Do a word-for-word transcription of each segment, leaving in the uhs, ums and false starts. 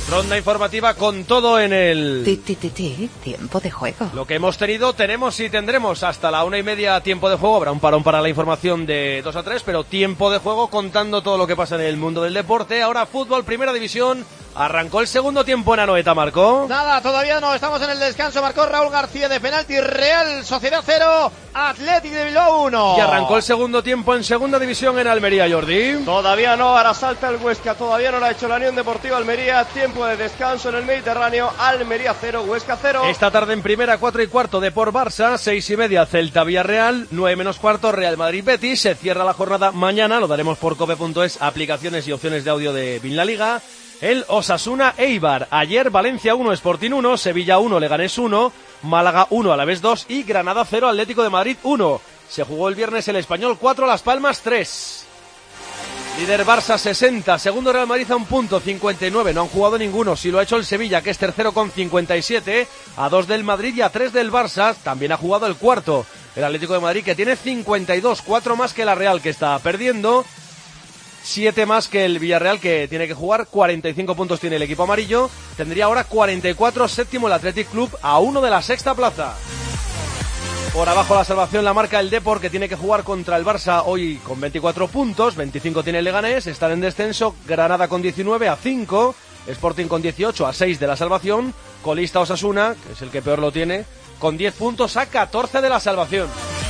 Ronda informativa con todo en el... Ti, ti, ti, ti, tiempo de juego. Lo que hemos tenido, tenemos y tendremos hasta la una y media tiempo de juego. Habrá un parón para la información de dos a tres, pero tiempo de juego contando todo lo que pasa en el mundo del deporte. Ahora fútbol, primera división. Arrancó el segundo tiempo en Anoeta, Marcó. Nada, todavía no, estamos en el descanso. Marcó Raúl García de penalti. Real Sociedad cero, Athletic de Bilbao uno. Y arrancó el segundo tiempo en segunda división en Almería, Jordi. Todavía no, ahora salta el Huesca. Todavía no lo ha hecho la Unión Deportiva Almería. Tiempo de descanso en el Mediterráneo. Almería cero, Huesca cero. Esta tarde en primera, cuatro y cuarto, Depor Barça. Seis y media, Celta Villarreal. Nueve menos cuarto, Real Madrid Betis. Se cierra la jornada mañana. Lo daremos por cope punto es, aplicaciones y opciones de audio de Bin La Liga. El Osasuna Eibar. Ayer Valencia uno, Sporting uno, Sevilla uno, Leganés uno, Málaga uno, Alavés dos y Granada cero, Atlético de Madrid uno. Se jugó el viernes el Español cuatro, Las Palmas tres. Líder Barça sesenta, segundo Real Madrid a un punto, cincuenta y nueve, no han jugado ninguno. Sí lo ha hecho el Sevilla, que es tercero con cincuenta y siete, a dos del Madrid y a tres del Barça. También ha jugado el cuarto, el Atlético de Madrid, que tiene cincuenta y dos, cuatro más que la Real, que está perdiendo. siete más que el Villarreal, que tiene que jugar. Cuarenta y cinco puntos tiene el equipo amarillo. Tendría ahora cuarenta y cuatro, séptimo el Athletic Club, a uno de la sexta plaza. Por abajo la salvación la marca el Depor, que tiene que jugar contra el Barça hoy con veinticuatro puntos. veinticinco tiene el Leganés, están en descenso. Granada con diecinueve, a cinco. Sporting con dieciocho, a seis de la salvación. Colista Osasuna, que es el que peor lo tiene, con diez puntos, a catorce de la salvación.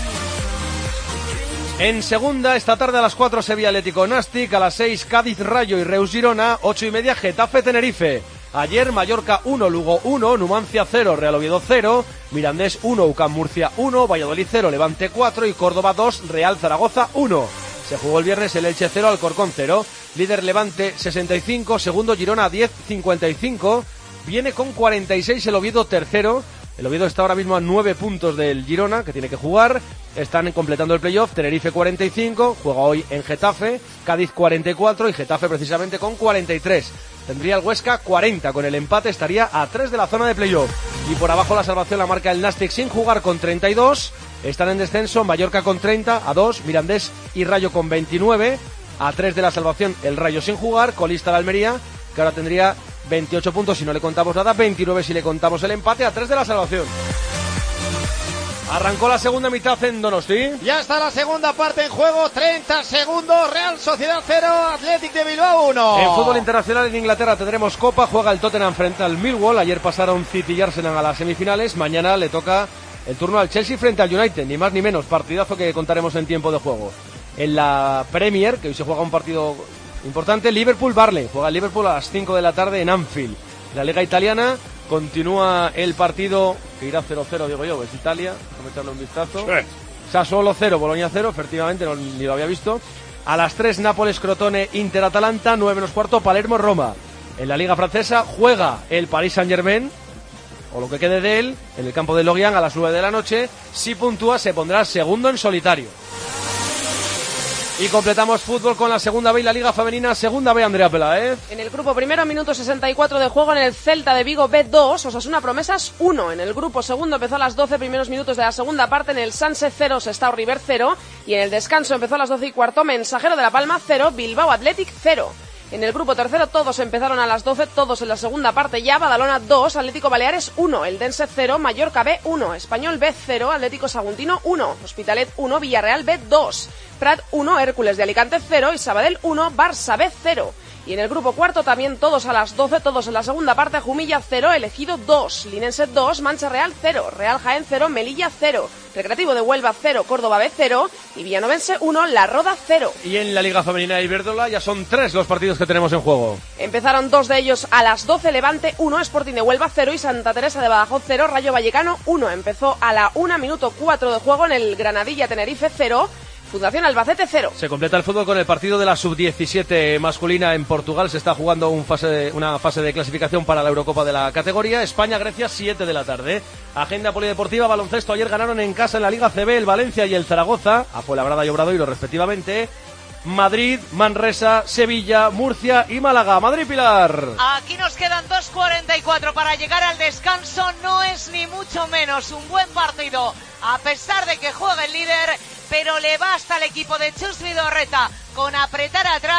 En segunda, esta tarde a las cuatro, Sevilla Atlético Nastic, a las seis, Cádiz Rayo y Reus Girona, ocho y media, Getafe Tenerife. Ayer, Mallorca uno, Lugo uno, Numancia cero, Real Oviedo cero, Mirandés uno, U C A M Murcia uno, Valladolid cero, Levante cuatro y Córdoba dos, Real Zaragoza uno. Se jugó el viernes el Elche cero, Alcorcón cero, líder Levante sesenta y cinco, segundo Girona diez, cincuenta y cinco, viene con cuarenta y seis el Oviedo tercero. El Oviedo está ahora mismo a nueve puntos del Girona, que tiene que jugar. Están completando el playoff. Tenerife cuarenta y cinco, juega hoy en Getafe. Cádiz cuarenta y cuatro y Getafe precisamente con cuarenta y tres. Tendría el Huesca cuarenta, con el empate estaría a tres de la zona de playoff. Y por abajo la salvación la marca el Nastic sin jugar con treinta y dos. Están en descenso Mallorca con treinta, a dos. Mirandés y Rayo con veintinueve. A tres de la salvación el Rayo sin jugar. Colista la Almería, que ahora tendría veintiocho puntos si no le contamos nada, veintinueve si le contamos el empate, a tres de la salvación. Arrancó la segunda mitad en Donosti. Ya está la segunda parte en juego, treinta segundos, Real Sociedad cero, Athletic de Bilbao uno. En fútbol internacional en Inglaterra tendremos Copa, juega el Tottenham frente al Millwall. Ayer pasaron City y Arsenal a las semifinales, mañana le toca el turno al Chelsea frente al United, ni más ni menos, partidazo que contaremos en tiempo de juego. En la Premier, que hoy se juega un partido importante, Liverpool-Barley, juega el Liverpool a las cinco de la tarde en Anfield. La Liga Italiana continúa el partido, que irá cero cero, digo yo, es Italia, vamos a echarle un vistazo. Sí. Sassuolo cero, Bologna cero, efectivamente, no, ni lo había visto. A las tres, Nápoles, Crotone, Inter-Atalanta, nueve menos cuarto, Palermo-Roma. En la Liga Francesa juega el Paris Saint-Germain, o lo que quede de él, en el campo de Lorient a las nueve de la noche. Si puntúa, se pondrá segundo en solitario. Y completamos fútbol con la segunda B y la Liga Femenina. Segunda B, Andrea Peláez. En el grupo primero, minuto sesenta y cuatro de juego en el Celta de Vigo B dos, Osasuna Promesas uno. En el grupo segundo empezó a las doce primeros minutos de la segunda parte en el Sanse cero, Sestao River cero. Y en el descanso empezó a las doce y cuarto, Mensajero de la Palma cero, Bilbao Athletic cero. En el grupo tercero todos empezaron a las doce, todos en la segunda parte ya. Badalona dos, Atlético Baleares uno, Eldense cero, Mallorca B uno, Español B cero, Atlético Saguntino uno, Hospitalet uno, Villarreal B dos, Prat uno, Hércules de Alicante cero y Sabadell uno, Barça B cero. Y en el grupo cuarto también todos a las doce, todos en la segunda parte, Jumilla cero, Elegido dos, Linense dos, Mancha Real cero, Real Jaén cero, Melilla cero, Recreativo de Huelva cero, Córdoba B cero y Villanovense uno, La Roda cero. Y en la Liga Femenina de Iberdrola ya son tres los partidos que tenemos en juego. Empezaron dos de ellos a las doce, Levante uno, Sporting de Huelva cero y Santa Teresa de Badajoz cero, Rayo Vallecano uno. Empezó a la una, minuto cuatro de juego en el Granadilla Tenerife cero, Fundación Albacete cero. Se completa el fútbol con el partido de la sub diecisiete masculina en Portugal. Se está jugando un fase de, una fase de clasificación para la Eurocopa de la categoría. España-Grecia, siete de la tarde. Agenda polideportiva, baloncesto. Ayer ganaron en casa en la Liga C B el Valencia y el Zaragoza, a Fuenlabrada y Obradoiro respectivamente. Madrid, Manresa, Sevilla, Murcia y Málaga. Madrid, Pilar. Aquí nos quedan dos cuarenta y cuatro para llegar al descanso. No es ni mucho menos un buen partido, a pesar de que juega el líder, pero le basta al equipo de Chus Vidorreta con apretar atrás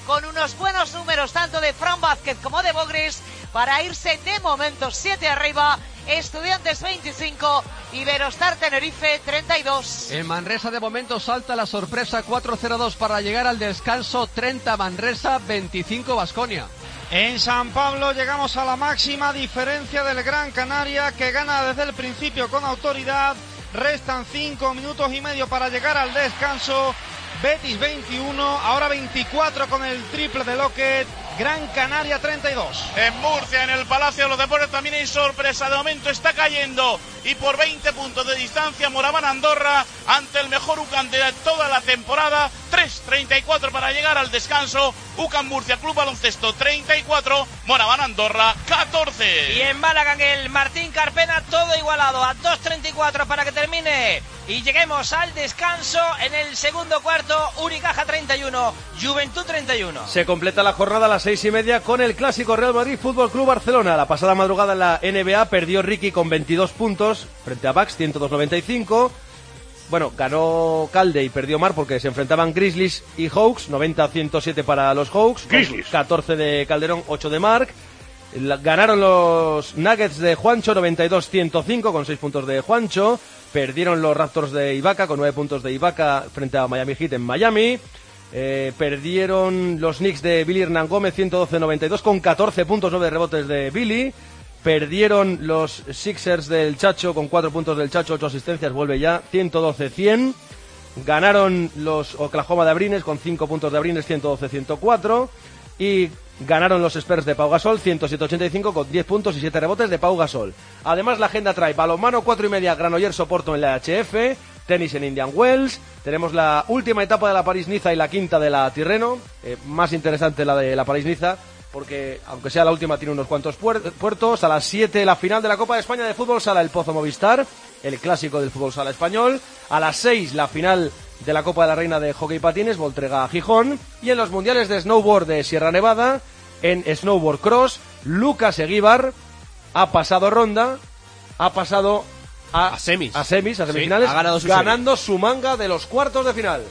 con unos buenos números tanto de Fran Vázquez como de Bogris para irse de momento siete arriba. Estudiantes veinticinco, Iberostar Tenerife treinta y dos. En Manresa de momento salta la sorpresa, cuatro cero dos para llegar al descanso, treinta Manresa, veinticinco Baskonia. En San Pablo llegamos a la máxima diferencia del Gran Canaria, que gana desde el principio con autoridad. Restan cinco minutos y medio para llegar al descanso. Betis veintiuno, ahora veinticuatro con el triple de Lockett. Gran Canaria treinta y dos. En Murcia, en el Palacio de los Deportes, también hay sorpresa. De momento está cayendo y por veinte puntos de distancia Moraván Andorra ante el mejor U C A M de toda la temporada. tres treinta y cuatro para llegar al descanso. U C A M Murcia Club Baloncesto treinta y cuatro, Moraván Andorra catorce. Y en Málaga, en el Martín Carpena, todo igualado a dos treinta y cuatro para que termine y lleguemos al descanso. En el segundo cuarto, Unicaja treinta y uno, Juventud treinta y uno. Se completa la jornada a las seis y media con el clásico Real Madrid Fútbol Club Barcelona. La pasada madrugada en la N B A perdió Ricky con veintidós puntos frente a Bucks ciento dos noventa y cinco. Bueno, ganó Calde y perdió Mar porque se enfrentaban Grizzlies y Hawks, noventa a ciento siete para los Hawks, Grizzlies. catorce de Calderón, ocho de Mark. La, ganaron los Nuggets de Juancho, noventa y dos a ciento cinco con seis puntos de Juancho. Perdieron los Raptors de Ibaka con nueve puntos de Ibaka frente a Miami Heat en Miami. Eh, perdieron los Knicks de Billy Hernán Gómez, ciento doce a noventa y dos con catorce puntos, nueve rebotes de Billy. Perdieron los Sixers del Chacho con cuatro puntos del Chacho, ocho asistencias, vuelve ya, ciento doce a cien. Ganaron los Oklahoma de Abrines con cinco puntos de Abrines, ciento doce a ciento cuatro. Y ganaron los Spurs de Pau Gasol, ciento siete a ochenta y cinco con diez puntos y siete rebotes de Pau Gasol. Además la agenda trae balonmano, cuatro y media, Granollers Oporto en la H F, tenis en Indian Wells, tenemos la última etapa de la París-Niza y la quinta de la Tirreno, eh, más interesante la de la París-Niza, porque aunque sea la última tiene unos cuantos puer- puertos. A las siete la final de la Copa de España de Fútbol Sala, el Pozo Movistar, el clásico del Fútbol Sala español. A las seis la final de la Copa de la Reina de Hockey Patines, Voltrega Gijón. Y en los mundiales de snowboard de Sierra Nevada, en snowboard cross, Lucas Eguíbar ha pasado ronda, ha pasado a, a semis, a semis, a semifinales, sí, ha ganado su ganando semis. Su manga de los cuartos de final.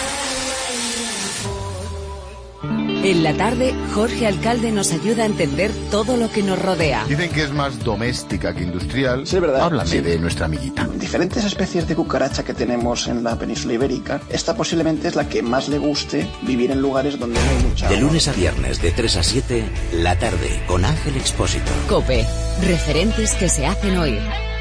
En la tarde, Jorge Alcalde nos ayuda a entender todo lo que nos rodea. Dicen que es más doméstica que industrial. Sí, es verdad. Háblame sí. de nuestra amiguita. Diferentes especies de cucaracha que tenemos en la península ibérica, esta posiblemente es la que más le guste vivir en lugares donde no hay mucha agua. De lunes a viernes, de tres a siete, la tarde, con Ángel Expósito. COPE, referentes que se hacen oír.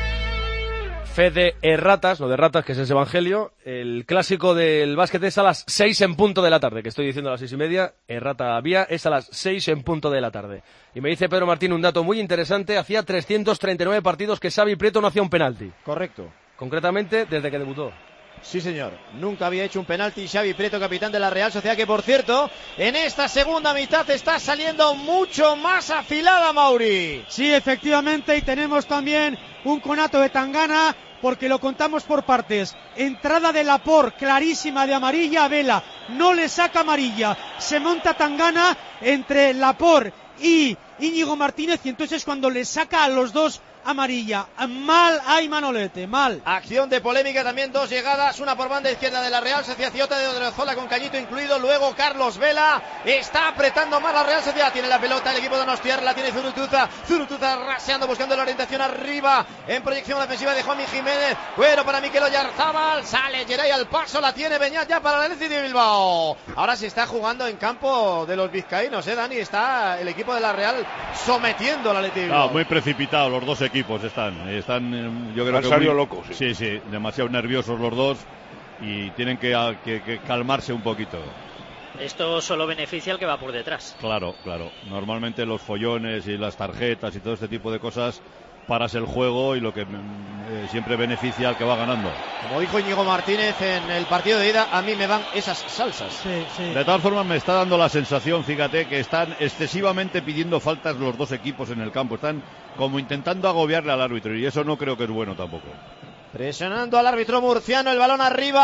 Fe de erratas, no de ratas, que es ese evangelio. El clásico del básquet es a las seis en punto de la tarde, que estoy diciendo a las seis y media. Errata vía es a las seis en punto de la tarde. Y me dice Pedro Martín un dato muy interesante. Hacía trescientos treinta y nueve partidos que Xavi Prieto no hacía un penalti. Correcto. Concretamente, desde que debutó. Sí, señor. Nunca había hecho un penalti Xavi Prieto, capitán de la Real Sociedad, que por cierto, en esta segunda mitad está saliendo mucho más afilada, Mauri. Sí, efectivamente, y tenemos también un conato de Tangana, porque lo contamos por partes. Entrada de Laporte, clarísima de amarilla a Vela, no le saca amarilla, se monta Tangana entre Laporte y Íñigo Martínez, y entonces cuando le saca a los dos amarilla, mal hay Manolete, mal. Acción de polémica también, dos llegadas, una por banda izquierda de la Real Sociedad y otra de Odriozola con Cañito incluido, luego Carlos Vela, está apretando más la Real Sociedad, tiene la pelota el equipo de Donostiarra, la tiene Zurutuza, Zurutuza raseando, buscando la orientación arriba, en proyección defensiva de Juanmi Jiménez, bueno para Mikel Oyarzábal, sale Geray al paso, la tiene Beñat ya para el Athletic de Bilbao. Ahora se está jugando en campo de los vizcaínos, eh Dani, está el equipo de la Real sometiendo al Athletic de Bilbao. No, muy precipitado los dos equipos. equipos están, están yo creo Han que salido muy, locos, sí. sí, sí, demasiado nerviosos los dos y tienen que, que, que calmarse un poquito. Esto solo beneficia al que va por detrás. Claro, claro. Normalmente los follones y las tarjetas y todo este tipo de cosas paras el juego y lo que eh, siempre beneficia al que va ganando. Como dijo Íñigo Martínez en el partido de ida, a mí me van esas salsas. Sí, sí. De todas formas me está dando la sensación, fíjate, que están excesivamente pidiendo faltas los dos equipos en el campo. Están como intentando agobiarle al árbitro y eso no creo que es bueno tampoco. Presionando al árbitro murciano, el balón arriba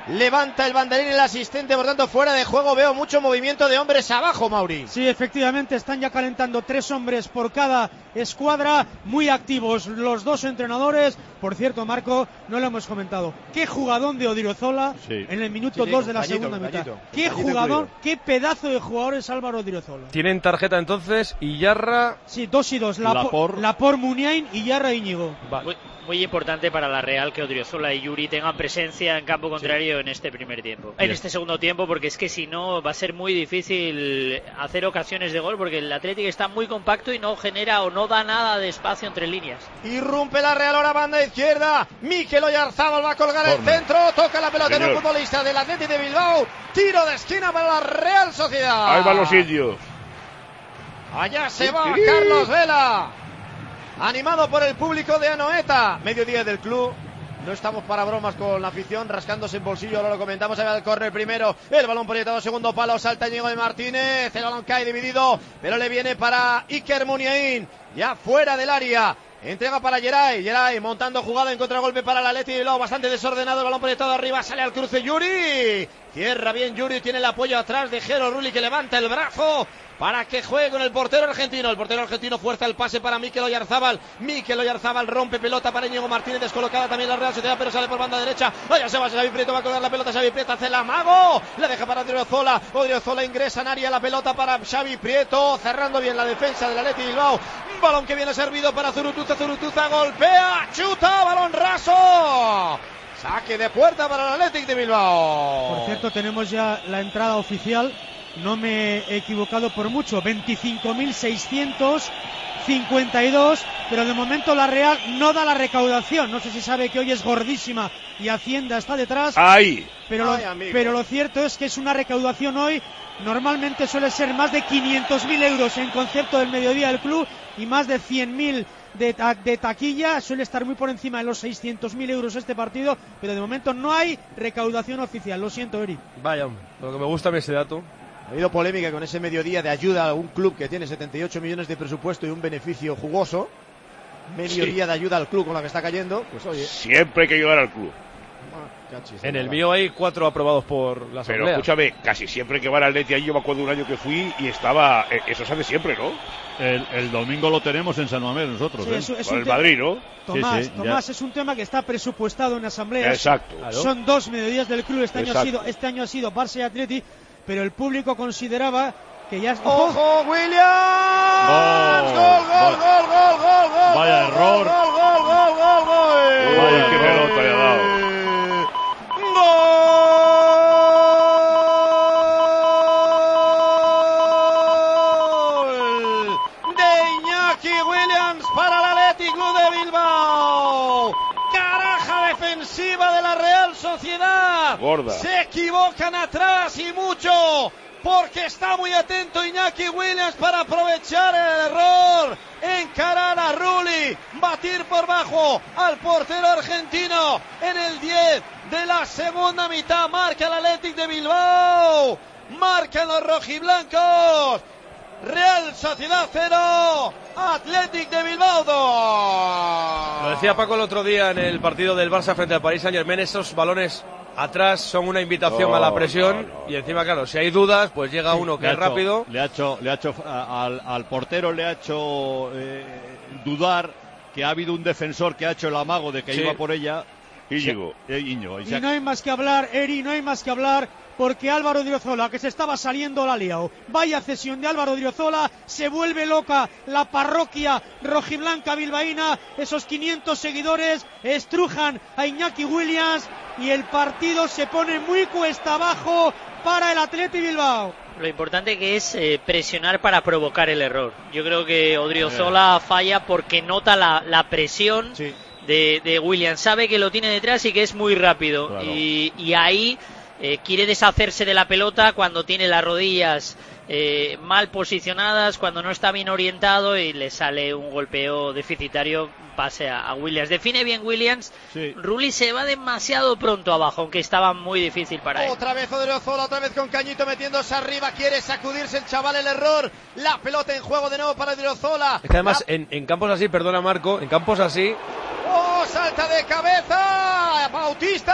levanta el banderín el asistente, por tanto fuera de juego. Veo mucho movimiento de hombres abajo, Mauri. Sí, efectivamente, están ya calentando tres hombres por cada escuadra, muy activos los dos entrenadores. Por cierto, Marco, no lo hemos comentado, qué jugadón de Odriozola sí. en el minuto dos sí, de la gallito, segunda mitad. Gallito, qué gallito jugador, incluido. Qué pedazo de jugador es Álvaro Odriozola. Tienen tarjeta entonces Iyarra. Sí, dos y dos, Lapor, Lapor Muniain y Iyarra Íñigo. Vale. Muy, muy importante para la Real que Odriozola y Yuri tengan presencia en campo contrario sí. en este primer tiempo, en este segundo tiempo, porque es que si no va a ser muy difícil hacer ocasiones de gol, porque el Athletic está muy compacto y no genera o no da nada de espacio entre líneas. Irrumpe la Real ahora, banda izquierda. Mikel Oyarzábal va a colgar el centro, toca la pelota en un futbolista del Athletic de Bilbao. Tiro de esquina para la Real Sociedad. Ahí van los indios. Allá se va Carlos Vela, animado por el público de Anoeta. Mediodía del club. No estamos para bromas con la afición, rascándose en bolsillo, ahora lo comentamos. Ahí va el córner primero, el balón proyectado, segundo palo, salta Íñigo de Martínez, el balón cae dividido, pero le viene para Iker Muniain, ya fuera del área. Entrega para Geray, Geray montando jugada en contragolpe para el Athletic de Bilbao, bastante desordenado, el balón proyectado arriba, sale al cruce Yuri, cierra bien Yuri, tiene el apoyo atrás de Jero Rulli, que levanta el brazo para que juegue con el portero argentino. El portero argentino fuerza el pase para Mikel Oyarzábal. Mikel Oyarzábal rompe pelota para Íñigo Martínez, descolocada también la Real Sociedad, pero sale por banda derecha. Allá se va Xavi Prieto, va a colgar la pelota Xavi Prieto, hace el amago, la deja para Odriozola. Odriozola ingresa en área, la pelota para Xavi Prieto, cerrando bien la defensa del Athletic Bilbao. Balón que viene servido para Zurutuza, Zurutuza golpea, chuta, balón raso. Saque de puerta para el Athletic de Bilbao. Por cierto, tenemos ya la entrada oficial. No me he equivocado por mucho, veinticinco mil seiscientos cincuenta y dos, pero de momento la Real no da la recaudación. No sé si sabe que hoy es gordísima y Hacienda está detrás. ¡Ay! Pero, Ay, lo, pero lo cierto es que es una recaudación hoy, normalmente suele ser más de quinientos mil euros en concepto del mediodía del club y más de cien mil de, ta de taquilla, suele estar muy por encima de los seiscientos mil euros este partido, pero de momento no hay recaudación oficial. Lo siento, Eri. Vaya, lo que me gusta a mí ese dato. Ha habido polémica con ese mediodía de ayuda a un club que tiene setenta y ocho millones de presupuesto y un beneficio jugoso. Mediodía sí. de ayuda al club con la que está cayendo. Pues oye. Siempre hay que ayudar al club. Cachis, en el mío hay cuatro aprobados por la asamblea. Pero escúchame, casi siempre que va al Atleti, yo me acuerdo un año que fui y estaba, eso se hace siempre, ¿no? El, el domingo lo tenemos en San Mamés nosotros, sí, ¿eh? Es, es Por el Madrid, ¿no? Tomás, sí, sí, Tomás es un tema que está presupuestado en asamblea. Exacto. Son dos mediodías del club, este año, ha sido, este año ha sido Barça y Atleti, pero el público consideraba que ya... ¡Ojo, Williams! ¡Gol, gol, gol, gol, gol, gol, gol! Vaya gol, error. ¡Gol, gol, gol, gol, gol! ¡Vaya qué pelota le ha dado! ¡Gol! De Iñaki Williams para el Athletic Club de Bilbao. Caraja defensiva de la Real Sociedad. Gorda. Se equivocan atrás y mucho, porque está muy atento Iñaki Williams para aprovechar el error, encarar a Rulli, batir por bajo al portero argentino en el diez de la segunda mitad. Marca el Athletic de Bilbao, marcan los rojiblancos. Real Sociedad cero, Athletic de Bilbao dos. Lo decía Paco el otro día en el partido del Barça frente al Paris Saint-Germain, esos balones atrás son una invitación no, a la presión, no, no. y encima, claro, si hay dudas, pues llega sí, uno que es hecho, rápido. Le ha hecho, le ha hecho al, al portero le ha hecho eh, dudar que ha habido un defensor que ha hecho el amago de que sí. iba por ella. Íñigo. Eh, Íñigo. Y no hay más que hablar, Eri, no hay más que hablar, porque Álvaro Odriozola, que se estaba saliendo, la ha liado. Vaya cesión de Álvaro Odriozola, se vuelve loca la parroquia rojiblanca bilbaína, esos quinientos seguidores estrujan a Iñaki Williams y el partido se pone muy cuesta abajo para el Athletic Bilbao. Lo importante que es eh, presionar para provocar el error. Yo creo que Odriozola falla porque nota la, la presión sí. de, de Williams, sabe que lo tiene detrás y que es muy rápido, claro. y, y ahí Eh, quiere deshacerse de la pelota cuando tiene las rodillas eh, mal posicionadas, cuando no está bien orientado, y le sale un golpeo deficitario, pase a, a Williams. Define bien Williams, sí. Rulli se va demasiado pronto abajo, aunque estaba muy difícil para él. Otra vez Odriozola, otra vez con Cañito metiéndose arriba, quiere sacudirse el chaval el error, la pelota en juego de nuevo para Odriozola. Es que además la... en, en campos así, perdona Marco, en campos así... ¡Oh, salta de cabeza Bautista,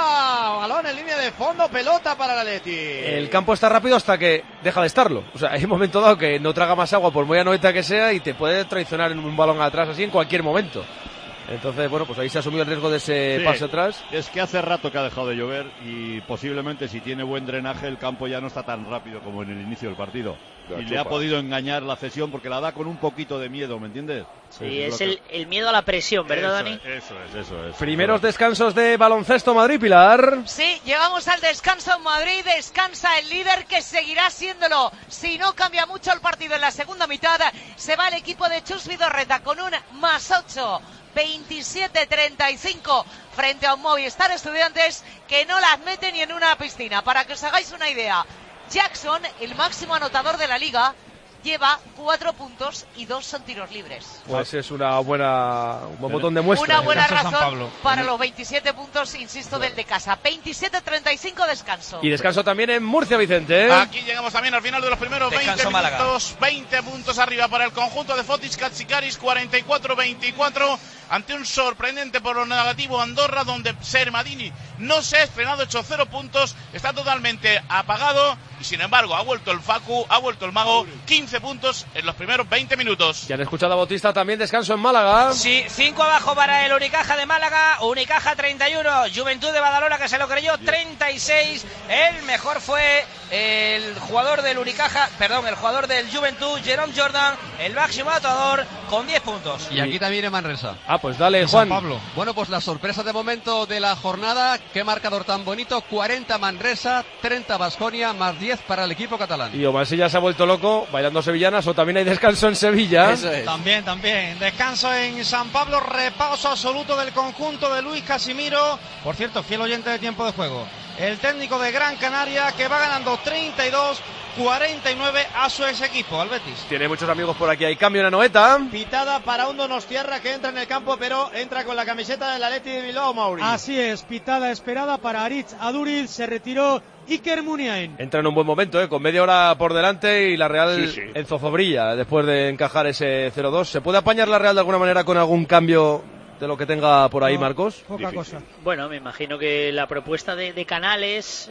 balón en línea de fondo, pelota para el Atleti. El campo está rápido hasta que deja de estarlo. O sea, hay un momento dado que no traga más agua por muy anoeta que sea y te puede traicionar en un balón atrás así en cualquier momento. Entonces, bueno, pues ahí se asumió el riesgo de ese sí, pase atrás. Es que hace rato que ha dejado de llover y posiblemente si tiene buen drenaje el campo ya no está tan rápido como en el inicio del partido. La y chupa. le ha podido engañar la cesión porque la da con un poquito de miedo, ¿me entiendes? Sí, es, es el, el miedo a la presión, ¿verdad, eso Dani? Es, eso es, eso es. Primeros descansos de baloncesto Madrid, Pilar. Sí, llegamos al descanso en Madrid, descansa el líder que seguirá siéndolo. Si no cambia mucho el partido en la segunda mitad, se va el equipo de Chus Vidorreta con un más ocho. veintisiete treinta y cinco frente a un Movistar Estudiantes que no las mete ni en una piscina. Para que os hagáis una idea, Jackson, el máximo anotador de la liga, lleva cuatro puntos y dos son tiros libres. Pues es una buena, un buen botón de muestra. Una buena razón para los veintisiete puntos, insisto, del de casa. veintisiete treinta y cinco descanso. Y descanso también en Murcia, Vicente. Aquí llegamos también al final de los primeros Descanso veinte Málaga. minutos. veinte puntos arriba para el conjunto de Fotis Katsikaris, cuarenta y cuatro veinticuatro. Ante un sorprendente por lo negativo Andorra, donde Sermadini no se ha estrenado, hecho cero puntos, está totalmente apagado y sin embargo ha vuelto el Facu, ha vuelto el Mago, quince puntos en los primeros veinte minutos. Ya han escuchado a Bautista, también descanso en Málaga. Sí, cinco abajo para el Unicaja de Málaga, Unicaja treinta y uno, Juventud de Badalona que se lo creyó treinta y seis, el mejor fue el jugador del Unicaja, perdón, el jugador del Juventud, Jerome Jordan, el máximo anotador con diez puntos. Y aquí también en Manresa. Ah, pues dale, Juan. Pablo. Bueno, pues la sorpresa de momento de la jornada, qué marcador tan bonito, cuarenta Manresa, treinta Baskonia, más diez para el equipo catalán. Y Omar ya se ha vuelto loco bailando sevillanas, o también hay descanso en Sevilla. Eso es. También, también. Descanso en San Pablo, repaso absoluto del conjunto de Luis Casimiro. Por cierto, fiel oyente de tiempo de juego. El técnico de Gran Canaria que va ganando treinta y dos cuarenta y nueve a su ex equipo, al Betis. Tiene muchos amigos por aquí, hay cambio en Anoeta. Pitada para un Donostiarra que entra en el campo, pero entra con la camiseta del Atleti de Bilbao, Mauri. Así es, pitada esperada para Aritz Aduriz, se retiró Iker Muniain. Entra en un buen momento, ¿eh? Con media hora por delante y la Real Sí, sí. en zozobrilla después de encajar ese cero dos. ¿Se puede apañar la Real de alguna manera con algún cambio de lo que tenga por ahí, No, Marcos? Poca cosa. Bueno, me imagino que la propuesta de, de Canales,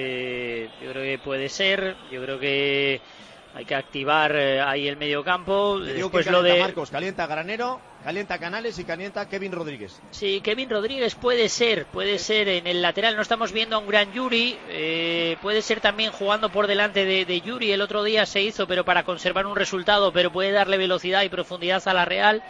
eh, yo creo que puede ser, yo creo que hay que activar eh, ahí el medio campo. Te digo Después que lo calienta de Marcos, calienta Granero, calienta Canales y calienta Kevin Rodríguez. Sí, Kevin Rodríguez puede ser, puede ser en el lateral. No estamos viendo a un gran Yuri, eh, puede ser también jugando por delante de, de Yuri. El otro día se hizo, pero para conservar un resultado, pero puede darle velocidad y profundidad a la Real.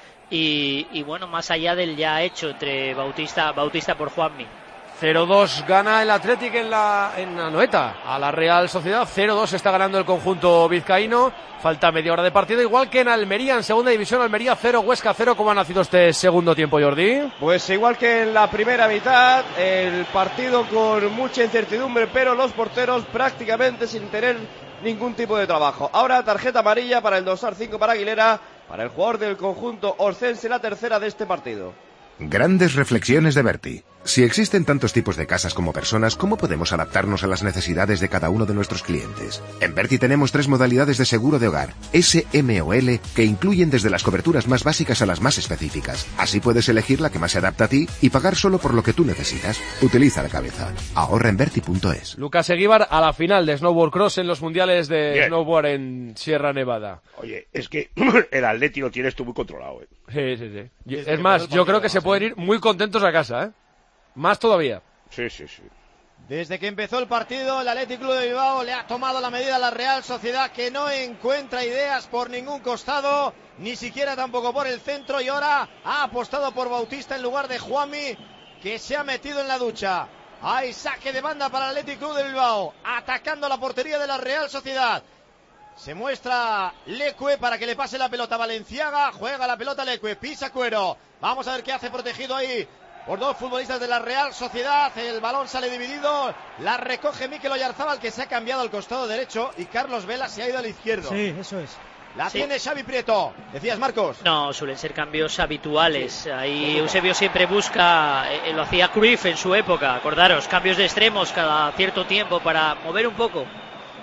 Y, y bueno, más allá del ya hecho entre Bautista, Bautista por Juanmi. cero dos gana el Athletic en la en Anoeta a la Real Sociedad. cero dos está ganando el conjunto vizcaíno. Falta media hora de partido, igual que en Almería, en segunda división. Almería cero, Huesca cero. ¿Cómo ha nacido este segundo tiempo, Jordi? Pues igual que en la primera mitad, el partido con mucha incertidumbre, pero los porteros prácticamente sin tener ningún tipo de trabajo. Ahora tarjeta amarilla para el Dosar cinco para Aguilera, para el jugador del conjunto orcense, la tercera de este partido. Grandes reflexiones de Berti. Si existen tantos tipos de casas como personas, ¿cómo podemos adaptarnos a las necesidades de cada uno de nuestros clientes? En Berti tenemos tres modalidades de seguro de hogar, S, M o L, que incluyen desde las coberturas más básicas a las más específicas. Así puedes elegir la que más se adapta a ti y pagar solo por lo que tú necesitas. Utiliza la cabeza. Ahorra en Berti punto es. Lucas Eguíbar a la final de Snowboard Cross en los mundiales de Bien. Snowboard en Sierra Nevada. Oye, es que el Atleti lo tienes tú muy controlado, ¿eh? Sí, sí, sí. Y- Desde Es que más, empezó el yo creo partido, que se sí. pueden ir muy contentos a casa, ¿eh? Más todavía. Sí, sí, sí. Desde que empezó el partido, el Athletic Club de Bilbao le ha tomado la medida a la Real Sociedad, que no encuentra ideas por ningún costado, ni siquiera tampoco por el centro, y ahora ha apostado por Bautista en lugar de Juanmi, que se ha metido en la ducha. Hay saque de banda para el Athletic Club de Bilbao, atacando la portería de la Real Sociedad. Se muestra Leque para que le pase la pelota a Valenciaga, juega la pelota Leque, pisa Cuero. Vamos a ver qué hace protegido ahí por dos futbolistas de la Real Sociedad. El balón sale dividido, la recoge Mikel Oyarzábal, que se ha cambiado al costado derecho, y Carlos Vela se ha ido al izquierdo. Sí, eso es. La Sí. tiene Xavi Prieto. Decías, Marcos. No, suelen ser cambios habituales. Ahí Eusebio siempre busca, eh, lo hacía Cruyff en su época, acordaros, cambios de extremos cada cierto tiempo para mover un poco.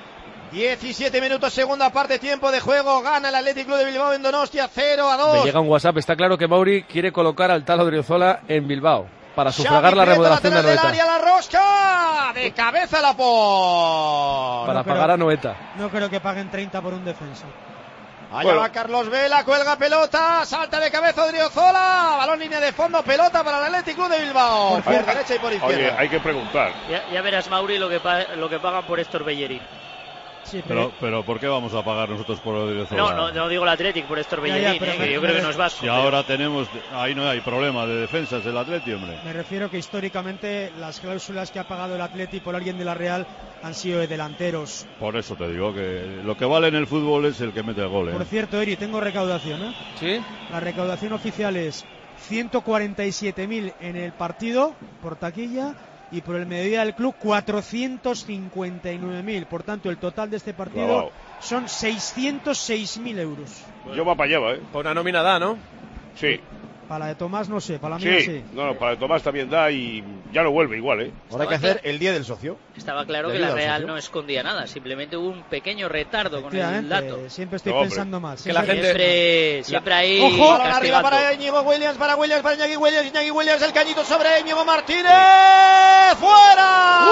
diecisiete minutos, segunda parte, tiempo de juego. Gana el Athletic Club de Bilbao en Donostia, cero a dos. Me llega un WhatsApp, está claro que Mauri quiere colocar al tal Odriozola en Bilbao para sufragar la remodelación de Anoeta. Área, la rosca, de cabeza la por. Para no pagar creo, a Noeta. No creo que paguen treinta por un defensa. Allá bueno. va Carlos Vela, cuelga pelota, salta de cabeza Odriozola, balón línea de fondo, pelota para el Athletic Club de Bilbao. Por, por derecha y por izquierda. Oye, hay que preguntar. Ya, ya verás, Mauri, lo que, pa lo que pagan por Héctor Bellerín. Sí, pero, pero, pero ¿por qué vamos a pagar nosotros por Odriozola? No, no, no digo el Athletic por Héctor Ya, Bellerín, ya, pero eh, me- que yo me creo que re- no es vasco. Y ahora tenemos, ahí no hay problema de defensas el Atleti, hombre. me refiero que históricamente las cláusulas que ha pagado el Atleti por alguien de la Real han sido de delanteros. Por eso te digo que lo que vale en el fútbol es el que mete el gol, ¿eh? Por cierto, Eri, tengo recaudación, ¿eh? ¿Sí? La recaudación oficial es ciento cuarenta y siete mil en el partido por taquilla y por el mediodía del club cuatrocientos cincuenta y nueve mil. Por tanto, el total de este partido Wow. son seiscientos seis mil euros. Yo va para allá, ¿eh? Por una nómina da, ¿no? Sí. Para la de Tomás no sé, para la mía Sí. sí. No, no, para el Tomás también da y ya no vuelve igual, ¿eh? Ahora hay que hacer el día del socio. Estaba claro ¿Le que la ayuda al Real socio? no escondía nada, simplemente hubo un pequeño retardo con el Efectivamente, dato. siempre estoy No, hombre. pensando más. Que la siempre- gente- Siempre, siempre ahí Ojo, balón arriba castigando. para Íñigo Williams, para Williams, para Iñaki Williams, Iñaki Williams, el cañito sobre Íñigo Martínez, ¡fuera!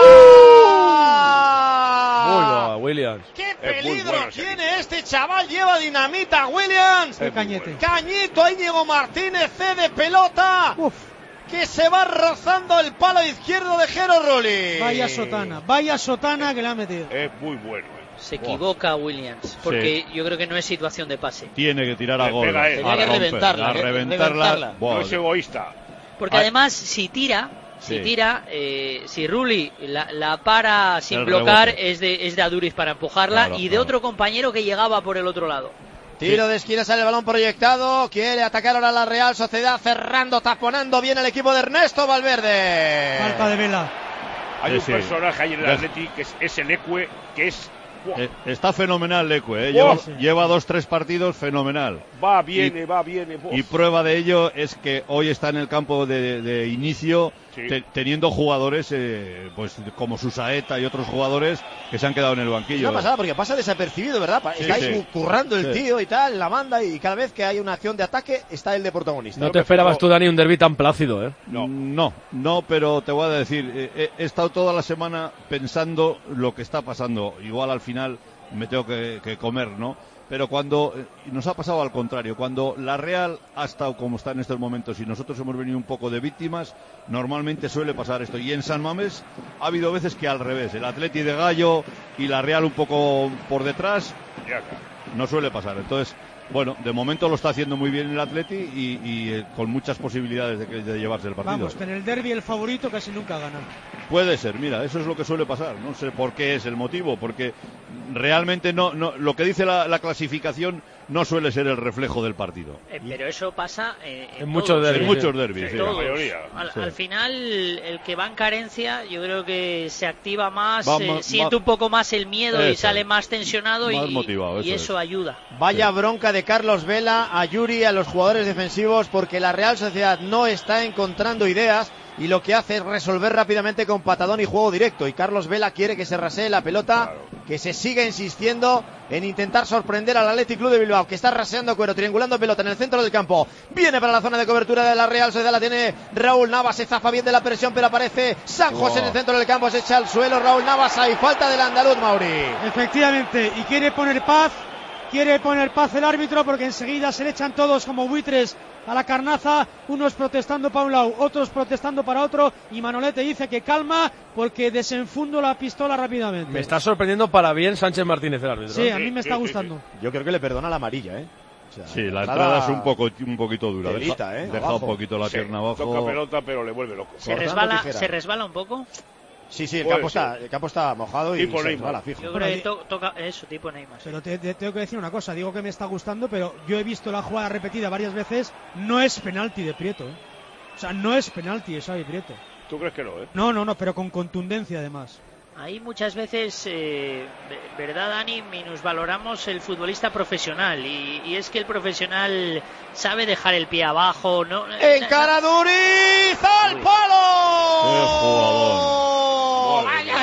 Muy buena, Williams. ¡Qué Es muy peligro bueno ese tiene este chaval! Lleva dinamita Williams. Qué cañete. Cañito a Íñigo Martínez, cede pelota. Uf, Que se va rozando el palo izquierdo de Jero Rulli. vaya sotana, vaya sotana que le ha metido. Es muy bueno, ¿eh? Se equivoca Williams, porque yo creo que no es situación de pase. Tiene que tirar a Le gol. pega él. a Tenía que romper, reventarla, a que- reventarla. reventarla. Buah, No es egoísta. Porque Ay. además, si tira, si Sí. tira, eh, si Rulli la, la para sin El bloquear, rebote. es de, es de Aduriz para empujarla Claro, y de claro. otro compañero que llegaba por el otro lado. Tiro de esquina, sale el balón proyectado. Quiere atacar ahora la Real Sociedad, cerrando, taponando bien el equipo de Ernesto Valverde. Falta de Vela. Hay Sí, un sí. personaje ahí en el Deja- Atleti que es, es el Ecue, que es... ¡buah! Eh, está fenomenal Leque, ¿eh? Lleva, Oh. lleva dos, tres partidos fenomenal. Va, viene, va, viene. ¡buah! Y prueba de ello es que hoy está en el campo de, de inicio, Sí. te- teniendo jugadores eh, pues como Susaeta y otros jugadores que se han quedado en el Es banquillo. una pasada porque pasa desapercibido, ¿verdad? Pa- Sí, está ahí sí. currando el Sí. tío y tal, la manda, y cada vez que hay una acción de ataque está él de protagonista. No te esperabas tú, Dani, un derbi tan plácido, ¿eh? No. no, no, pero te voy a decir, eh, he, he estado toda la semana pensando lo que está pasando. Igual al final me tengo que, que comer, ¿no? Pero cuando eh, nos ha pasado al contrario, cuando la Real ha estado como está en estos momentos y nosotros hemos venido un poco de víctimas, normalmente suele pasar esto. Y en San Mamés ha habido veces que al revés, el Atleti de Gallo y la Real un poco por detrás, Ya, claro. no suele pasar. Entonces, bueno, de momento lo está haciendo muy bien el Atleti y, y, eh, con muchas posibilidades de, que- de llevarse el partido. Vamos, que en el derbi el favorito casi nunca gana. Puede ser, mira, eso es lo que suele pasar. No sé por qué es el motivo, porque realmente no, no lo que dice la, la clasificación no suele ser el reflejo del partido. Eh, pero eso pasa eh, en, En muchos todos, derbis, En sí. muchos derbis, en sí. todos. la mayoría. Al, Sí. al final, el que va en carencia, yo creo que se activa más, Va eh, más- siente va- un poco más el miedo y Eso sale es. más tensionado Más y, motivado, y eso eso ayuda. Vaya bronca de Carlos Vela a Yuri, a los jugadores defensivos, porque la Real Sociedad no está encontrando ideas y lo que hace es resolver rápidamente con patadón y juego directo. Y Carlos Vela quiere que se rasee la pelota, que se siga insistiendo en intentar sorprender al Athletic Club de Bilbao, que está raseando cuero, triangulando pelota en el centro del campo. Viene para la zona de cobertura de la Real Sociedad, la tiene Raúl Navas, se zafa bien de la presión, pero aparece San José Wow. en el centro del campo, se echa al suelo Raúl Navas, hay falta del andaluz, Mauri. Efectivamente, y quiere poner paz, quiere poner paz el árbitro porque enseguida se le echan todos como buitres a la carnaza, unos protestando para un lado, otros protestando para otro, y Manolete dice que calma porque desenfundo la pistola rápidamente. Me está sorprendiendo para bien Sánchez Martínez, el árbitro. Sí, ¿eh? a mí me está sí, sí, gustando. Yo creo que le perdona la amarilla, ¿eh? O sea, Sí, la entrada- entrada es un poco un poquito dura. Telita, deja ¿eh? deja Abajo. un poquito la Sí, pierna Toca abajo. pelota, pero le vuelve loco. Se Cortando resbala, tijera. se resbala un poco. Sí, sí, el Puede campo está, ser. el campo está mojado y Tipo se Neymar. resbala, fijo. Yo Bueno, creo que di- to- toca eso, tipo Neymar. Pero te, te tengo que decir una cosa, digo que me está gustando, pero yo he visto la jugada repetida varias veces, no es penalti de Prieto, ¿eh? O sea, no es penalti de Xavi Prieto. ¿Tú crees que no, eh? No, no, no, pero con contundencia además. Ahí muchas veces, eh, ve- ¿verdad, Dani? Minusvaloramos el futbolista profesional y, y es que el profesional sabe dejar el pie abajo, ¿no? ¡Encara Duriz al Uy. palo! ¡Qué jugador! ¡Vaya delantero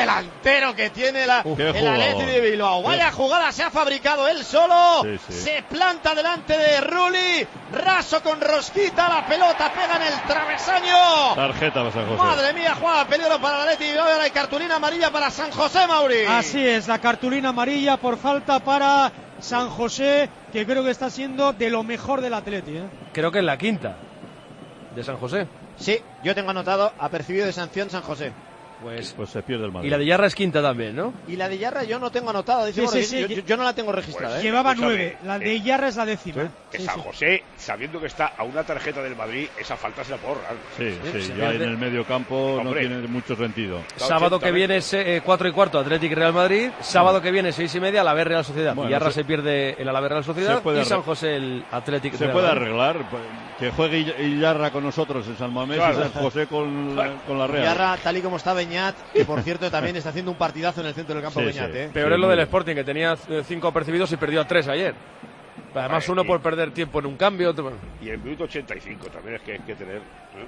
portero que tiene la, Uf, el Athletic de Bilbao. Vaya jugada se ha fabricado él solo. Sí, sí. Se planta delante de Rulli. Raso con rosquita. La pelota pega en el travesaño. Tarjeta para San José. Madre mía, juega peligro para el Athletic de Bilbao. Ahora hay cartulina amarilla para San José, Mauri. Así es, la cartulina amarilla por falta para San José, que creo que está siendo de lo mejor del Athletic, ¿eh? Creo que es la quinta de San José. Sí, yo tengo anotado apercibido de sanción San José. Pues, pues se pierde el Madrid. Y la de Yarra es quinta también, ¿no? Y la de Yarra yo no tengo anotada. Dice, Sí, bueno, sí, sí. yo, yo, yo no la tengo registrada. Pues, ¿eh? Llevaba escúchame, nueve, la de eh, Yarra es la décima. ¿sí? Que Sí, San sí. José, sabiendo que está a una tarjeta del Madrid, esa falta se la puedo ahorrar. Sí, sí, se ya pierde. en el medio campo no Hombre. tiene mucho sentido. Sábado que viene es eh, cuatro y cuarto Athletic Real Madrid. Sábado que viene seis y media Alavés Real Sociedad. Bueno, y Yarra se- se pierde el Alavés Real se Sociedad puede y San arre- José el Athletic Se Real puede Madrid. arreglar, pues, que juegue Ill- Illarra con nosotros en San Mamés Claro. y San José con, la- con la Real. Yarra, tal y como está Beñat, que por cierto también está haciendo un partidazo en el centro del campo Sí, Beñat. sí. ¿eh? Peor Sí, es lo muy del bien. Sporting, que tenía eh, cinco percibidos y perdió a tres ayer. Además, Vale, uno y- por perder tiempo en un cambio. Otro... Y el minuto ochenta y cinco también es que hay que tener. ¿eh?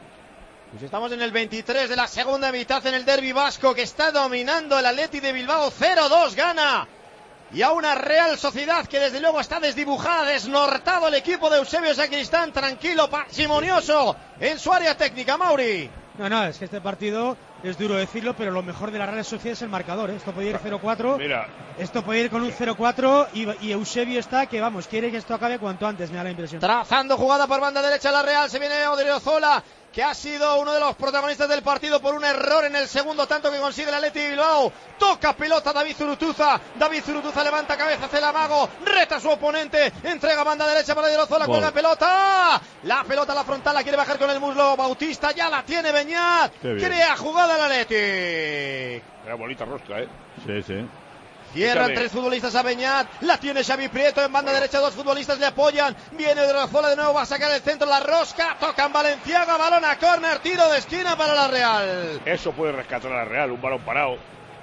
Pues estamos en el veintitrés de la segunda mitad en el derbi vasco, que está dominando el Athletic de Bilbao. Cero dos gana. Y a una Real Sociedad que desde luego está desdibujada, desnortado el equipo de Eusebio Sacristán, tranquilo, parsimonioso en su área técnica, Mauri. No, no, es que este partido es duro decirlo, pero lo mejor de la Real Sociedad es el marcador, ¿eh? Esto puede ir cero cuatro. Mira, Esto puede ir con un cero cuatro y, y Eusebio está que, vamos, quiere que esto acabe cuanto antes, me da la impresión. Trazando jugada por banda derecha la Real, se viene Odriozola, que ha sido uno de los protagonistas del partido por un error en el segundo tanto que consigue el Athletic de Bilbao. Toca pelota David Zurutuza, David Zurutuza levanta cabeza, hace el amago, reta a su oponente, entrega banda derecha para Odriozola, Gol. cuelga pelota, la pelota a la frontal, la quiere bajar con el muslo Bautista, ya la tiene Beñat, Qué bien. crea jugada el Athletic. era bonita rosca, ¿eh? Sí, sí. Cierran Fíjate. tres futbolistas a Beñat, la tiene Xavi Prieto en banda derecha, dos futbolistas le apoyan, viene Odriozola de nuevo, va a sacar el centro, la rosca, tocan Valenciaga, balón a córner, tiro de esquina para la Real. Eso puede rescatar a la Real, un balón parado.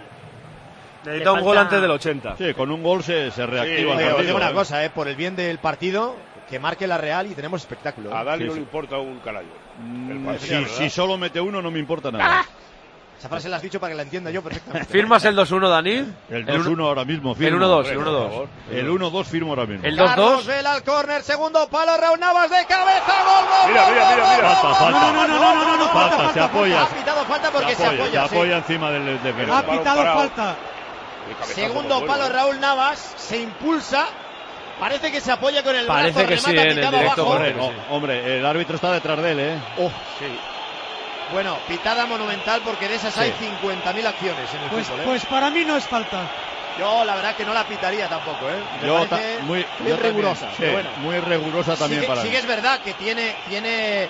Necesita un gol antes del ochenta. Sí, con un gol se, se reactiva Oye, el os partido. digo una ¿eh? cosa, eh, por el bien del partido, que marque la Real y tenemos espectáculo. ¿eh? A Dani Sí, no sí. le importa un carajo. El Mm, partido, si, ¿verdad? si solo mete uno no me importa nada. Esa frase la has dicho para que la entienda yo perfectamente. ¿Firmas el dos uno, Dani? El dos uno ahora mismo firmo. El uno dos, el Hombre, uno por dos. favor. El uno dos firmo ahora mismo. El dos Carlos dos. Vela al córner, segundo palo, Raúl Navas de cabeza, gol, gol, Mira, gol, mira, gol, mira, gol, mira. gol, Falta, gol, falta. gol, No, no, no, no, no, no, Falta, falta, se falta, apoya. Ha pitado falta porque se se apoya, apoya, se sí. apoya encima del Ha defensa. balón pitado parado. falta. El cabezazo Segundo muy palo, bueno, ¿eh? Raúl Navas se impulsa, parece que se apoya con el Parece brazo, que sí, remata en el picado directo abajo. correr. No, hombre, el árbitro está detrás de él, ¿eh? Oh, Sí. bueno, pitada monumental porque de esas hay Sí. cincuenta mil acciones en el Pues, fútbol, ¿eh? pues para mí no es falta. Yo la verdad que no la pitaría tampoco, ¿eh? Me Yo parece ta- muy, muy yo rigurosa. también, Pero sí, bueno, muy rigurosa también sí que, para sí mí. que es verdad que tiene, tiene...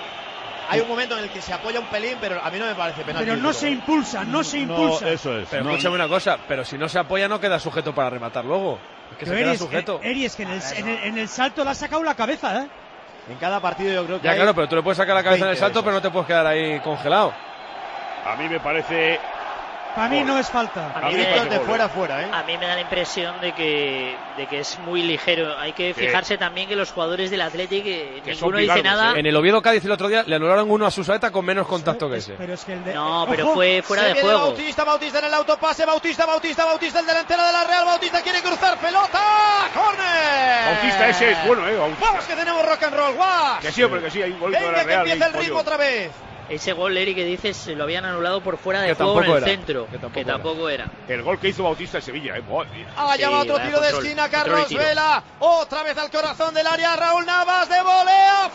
Hay un momento en el que se apoya un pelín, pero a mí no me parece penal. Pero no se impulsa, no se impulsa. No, eso es. Pero no, escúchame una cosa, pero si no se apoya no queda sujeto para rematar luego. Es que se Pero queda Eri, es- sujeto. Eri, es que en el, en, el, en el salto le ha sacado la cabeza, ¿eh? En cada partido yo creo que Ya hay claro, pero tú le puedes sacar la cabeza en el veinte salto, de pero no te puedes quedar ahí congelado. A mí me parece. Para mí Gol. no es falta. A mí, mí me, me Estos de gol, fuera ¿eh? a fuera, ¿eh? a mí me da la impresión de que, de que es muy ligero. Hay que Sí. fijarse también que los jugadores del Athletic, eh, Que son ninguno dice bigardos, nada. En el Oviedo Cádiz el otro día le anularon uno a Susaeta con menos contacto que ese. Pero es que el de... No, eh, pero ojo, fue fuera Se de viene juego. Bautista, Bautista en el autopase, Bautista, Bautista, Bautista, el delantero de la Real, Bautista quiere cruzar pelota, ¡córner! Bautista ese es bueno, ¿eh? Bautista. Vamos que tenemos rock and roll, guas. Que sí, hombre, que sí, hay un golito de Venga la que Real. empieza el bien, ritmo coño. otra vez. Ese gol, Eri, que dices, se lo habían anulado por fuera de Que juego en tampoco el era, centro. que tampoco Que era. tampoco era. El gol que hizo Bautista en Sevilla, ¿eh? Madre mía. Ah, Sí, llama otro vaya tiro de control, esquina, control y Carlos tiro. Vela, otra vez al corazón del área, Raúl Navas de volea,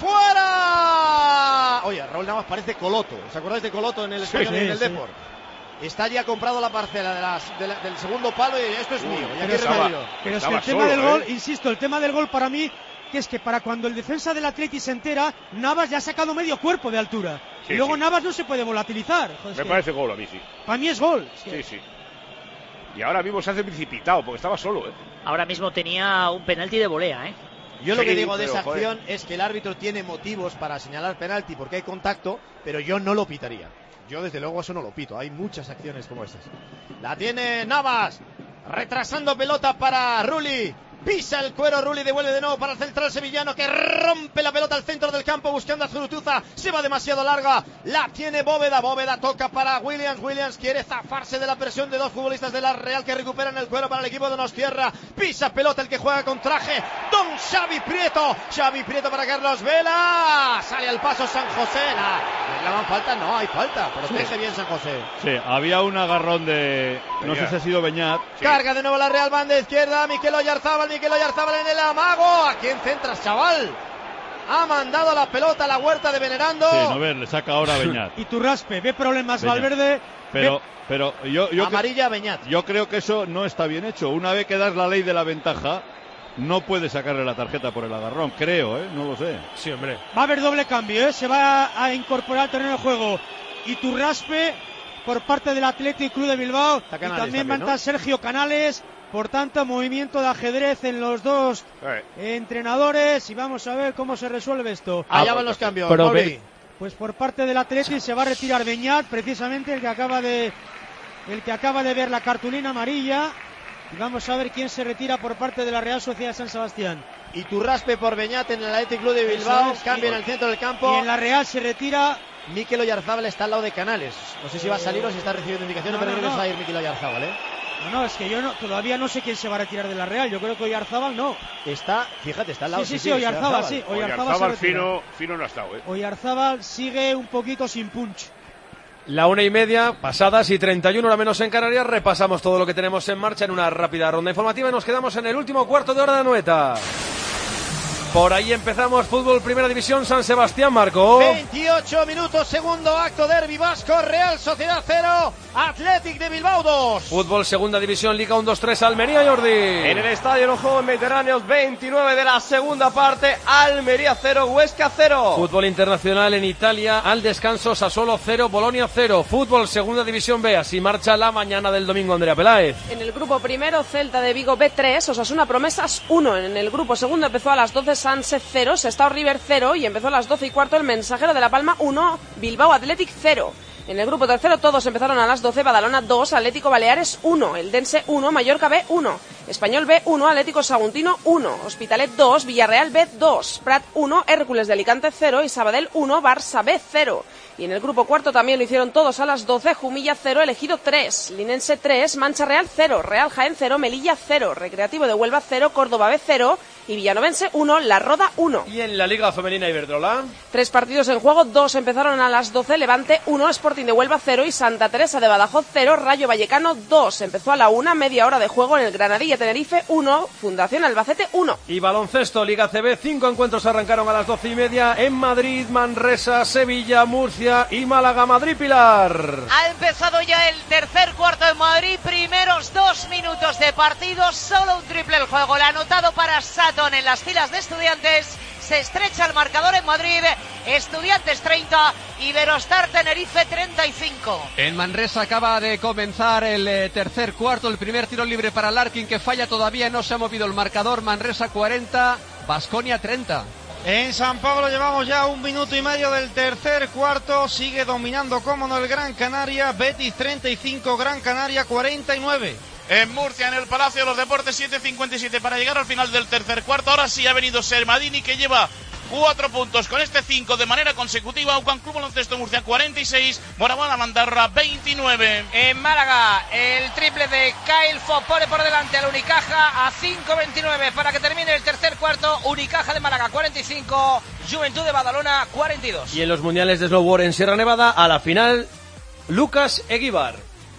fuera. Oye, Raúl Navas parece Coloto, ¿os acordáis de Coloto en el Sí, Español y sí, en el sí. Depor? Está ya comprado la parcela de las, de la- del segundo palo y esto es mío, y aquí pero remedio. estaba- Pero es que el Estaba tema solo, del ¿eh? gol, insisto, el tema del gol para mí, que es que para cuando el defensa del Atleti se entera, Navas ya ha sacado medio cuerpo de altura. Sí, y luego sí. Navas no se puede volatilizar. Joder, es Me que parece gol a mí, sí. para mí es gol. Es que- Sí, sí. Y ahora mismo se hace precipitado porque estaba solo, ¿eh? Ahora mismo tenía un penalti de volea, ¿eh? Yo lo Sí, que digo de pero, esa joder. acción es que el árbitro tiene motivos para señalar penalti porque hay contacto, pero yo no lo pitaría. Yo desde luego eso no lo pito, hay muchas acciones como estas. La tiene Navas, retrasando pelota para Rulli. Pisa el cuero Rulli, devuelve de nuevo para el central sevillano que rompe la pelota al centro del campo buscando a Zurutuza. Se va demasiado larga. La tiene Bóveda. Bóveda toca para Williams. Williams quiere zafarse de la presión de dos futbolistas de la Real que recuperan el cuero para el equipo de Donostierra. Pisa pelota el que juega con traje. Don Xavi Prieto. Xavi Prieto para Carlos Vela. Sale al paso San José. La reclaman falta. No hay falta. Protege sí. bien San José. Sí, había un agarrón de... No Beñat. sé si ha sido Beñat. Sí. Carga de nuevo la Real, banda izquierda. Mikel Oyarzábal. Mikel Oyarzábal en el amago. ¿A quién centras, chaval? Ha mandado la pelota a la huerta de Venerando. Sí, no ver, le saca ahora a Beñat. Y Turraspe, ve problemas Beñat. Valverde. Pero, ve... pero yo, yo amarilla Beñat. Yo creo que eso no está bien hecho. Una vez que das la ley de la ventaja, no puede sacarle la tarjeta por el agarrón. Creo, ¿eh? No lo sé. Sí, hombre. Va a haber doble cambio, ¿eh? Se va a incorporar al terreno de juego. Y Turraspe por parte del Athletic Club de Bilbao. Y también, también va a entrar, ¿no? Sergio Canales. Por tanto, movimiento de ajedrez en los dos eh. entrenadores. Y vamos a ver cómo se resuelve esto. Allá van los cambios. Pero ve... Pues por parte del Athletic se va a retirar Beñat, precisamente el que acaba de el que acaba de ver la cartulina amarilla. Y vamos a ver quién se retira por parte de la Real Sociedad de San Sebastián. Y Turraspe por Beñat en el Athletic Club de Bilbao. Cambia en el centro del campo. Y en la Real se retira... Mikel Oyarzábal está al lado de Canales. No sé si va a salir o si está recibiendo indicaciones, no, pero creo no, que no. va a ir Mikel Oyarzábal, ¿eh? No, no, es que yo no, todavía no sé quién se va a retirar de la Real. Yo creo que Oyarzábal no. Está, fíjate, está al lado. Sí, sí, sí, sí Oyarzábal, sí. Oyarzábal, Oyarzábal fino, fino no ha estado, ¿eh? Oyarzábal sigue un poquito sin punch. La una y media, pasadas y treinta y una hora menos en Canarias. Repasamos todo lo que tenemos en marcha en una rápida ronda informativa y nos quedamos en el último cuarto de hora de Anoeta. Por ahí empezamos fútbol Primera División San Sebastián, Marco. veintiocho minutos, segundo acto, derbi vasco, Real Sociedad cero, Athletic de Bilbao dos. Fútbol Segunda División Liga uno dos tres, Almería, Jordi. En el estadio Los Juegos Mediterráneos, veintinueve de la segunda parte, Almería cero, Huesca cero. Fútbol Internacional en Italia, al descanso, Sassuolo cero, Bolonia cero. Fútbol Segunda División B, así marcha la mañana del domingo, Andrea Peláez. En el grupo primero, Celta de Vigo B tres, Osasuna Promesas uno. En el grupo segundo empezó a las doce Sanse cero, Sestao River cero y empezó a las doce y cuarto el Mensajero de La Palma uno, Bilbao Athletic cero. En el grupo tercero todos empezaron a las doce, Badalona dos, Atlético Baleares uno, Eldense uno, Mallorca B uno, Español B uno, Atlético Saguntino uno, Hospitalet dos, Villarreal B dos, Prat uno, Hércules de Alicante cero y Sabadell uno, Barça B cero. Y en el grupo cuarto también lo hicieron todos a las doce, Jumilla cero, Elegido tres, Linense tres, Mancha Real cero, Real Jaén cero, Melilla cero, Recreativo de Huelva cero, Córdoba B cero y Villanovense uno, La Roda uno. Y en la Liga Femenina Iberdrola, tres partidos en juego, dos empezaron a las doce, Levante uno, Sporting de Huelva cero y Santa Teresa de Badajoz cero, Rayo Vallecano dos. Empezó a la una, media hora de juego en el Granadilla Tenerife uno, Fundación Albacete uno. Y baloncesto, Liga C B, cinco encuentros arrancaron a las doce y media en Madrid, Manresa, Sevilla, Murcia y Málaga. Madrid, Pilar. Ha empezado ya el tercer cuarto en Madrid, primeros dos minutos de partido, solo un triple el juego, le ha anotado para Satón en las filas de Estudiantes. Se estrecha el marcador en Madrid, Estudiantes treinta, Iberostar Tenerife treinta y cinco. En Manresa acaba de comenzar el eh, tercer cuarto, el primer tiro libre para Larkin que falla, todavía no se ha movido el marcador. Manresa cuarenta, Baskonia treinta. En San Pablo llevamos ya un minuto y medio del tercer cuarto, sigue dominando cómodo el Gran Canaria, Betis treinta y cinco, Gran Canaria cuarenta y nueve. En Murcia, en el Palacio de los Deportes, siete cincuenta y siete para llegar al final del tercer cuarto. Ahora sí ha venido Sermadini, que lleva cuatro puntos con este cinco de manera consecutiva. Ucán Club Baloncesto Murcia cuarenta y seis, Moraván Mandarra veintinueve. En Málaga, el triple de Kyle Fox pone por delante al Unicaja a cinco veintinueve para que termine el tercer cuarto. Unicaja de Málaga cuarenta y cinco, Juventud de Badalona cuarenta y dos. Y en los mundiales de snowboard en Sierra Nevada, a la final, Lucas Eguíbar.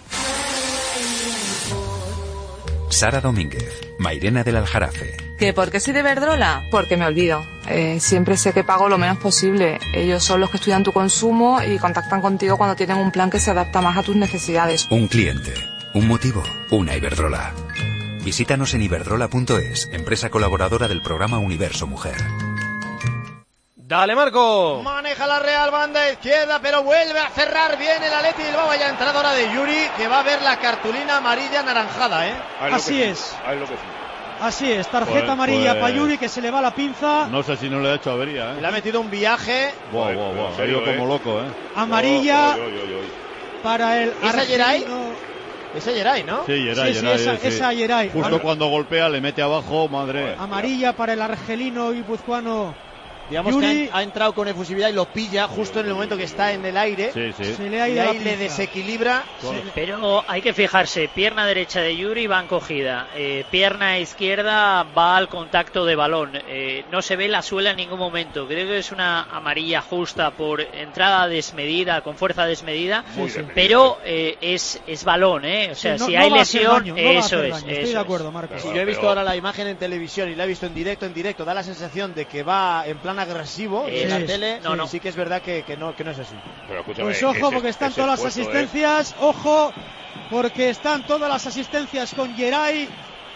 Sara Domínguez, Mairena del Aljarafe. ¿Que por qué soy de Iberdrola? Porque me olvido. Eh, siempre sé que pago lo menos posible. Ellos son los que estudian tu consumo y contactan contigo cuando tienen un plan que se adapta más a tus necesidades. Un cliente, un motivo, una Iberdrola. Visítanos en iberdrola punto es, empresa colaboradora del programa Universo Mujer. Dale, Marco. Maneja la Real, banda izquierda, pero vuelve a cerrar bien el Atleti Bilbao. Vaya entrada ahora de Yuri, que va a ver la cartulina amarilla anaranjada, ¿eh? Así es. Así es, tarjeta pues, amarilla pues... para Yuri, que se le va la pinza. No sé si no le ha hecho avería, ¿eh? Le ha metido un viaje. Buah, buah, buah. Ha ido como loco, ¿eh? Amarilla oh, oh, oh, oh, oh. para el argentino. Ese Geray, ¿no? Sí, Geray, sí, sí, Geray, esa, sí. esa Geray. Justo Am- cuando golpea le mete abajo, madre. Amarilla para el argelino guipuzcoano. Digamos Yuri. que ha, ha entrado con efusividad y lo pilla justo en el momento que está en el aire. Sí, sí. Se le ha Y ido la ahí le pinza. desequilibra. Sí, pero hay que fijarse, pierna derecha de Yuri va encogida, eh, pierna izquierda va al contacto de balón, eh, no se ve la suela en ningún momento, creo que es una amarilla justa por entrada desmedida, con fuerza desmedida, Sí, sí. pero eh, es, es balón, ¿eh? o sea, Sí, no- si no hay va a hacer lesión, daño, no va a eso hacer es. daño, estoy eso de es. acuerdo, Marcos. Si yo he visto ahora la imagen en televisión y la he visto en directo, en directo, da la sensación de que va en plan agresivo Eh, en la sí. tele. No, no. Sí que es verdad que, que, no, que no es así. Pero escúchame, Pues ojo, ese- porque están ese todas las esfuerzo, ¿eh? asistencias, ojo, porque están todas las asistencias con Geray.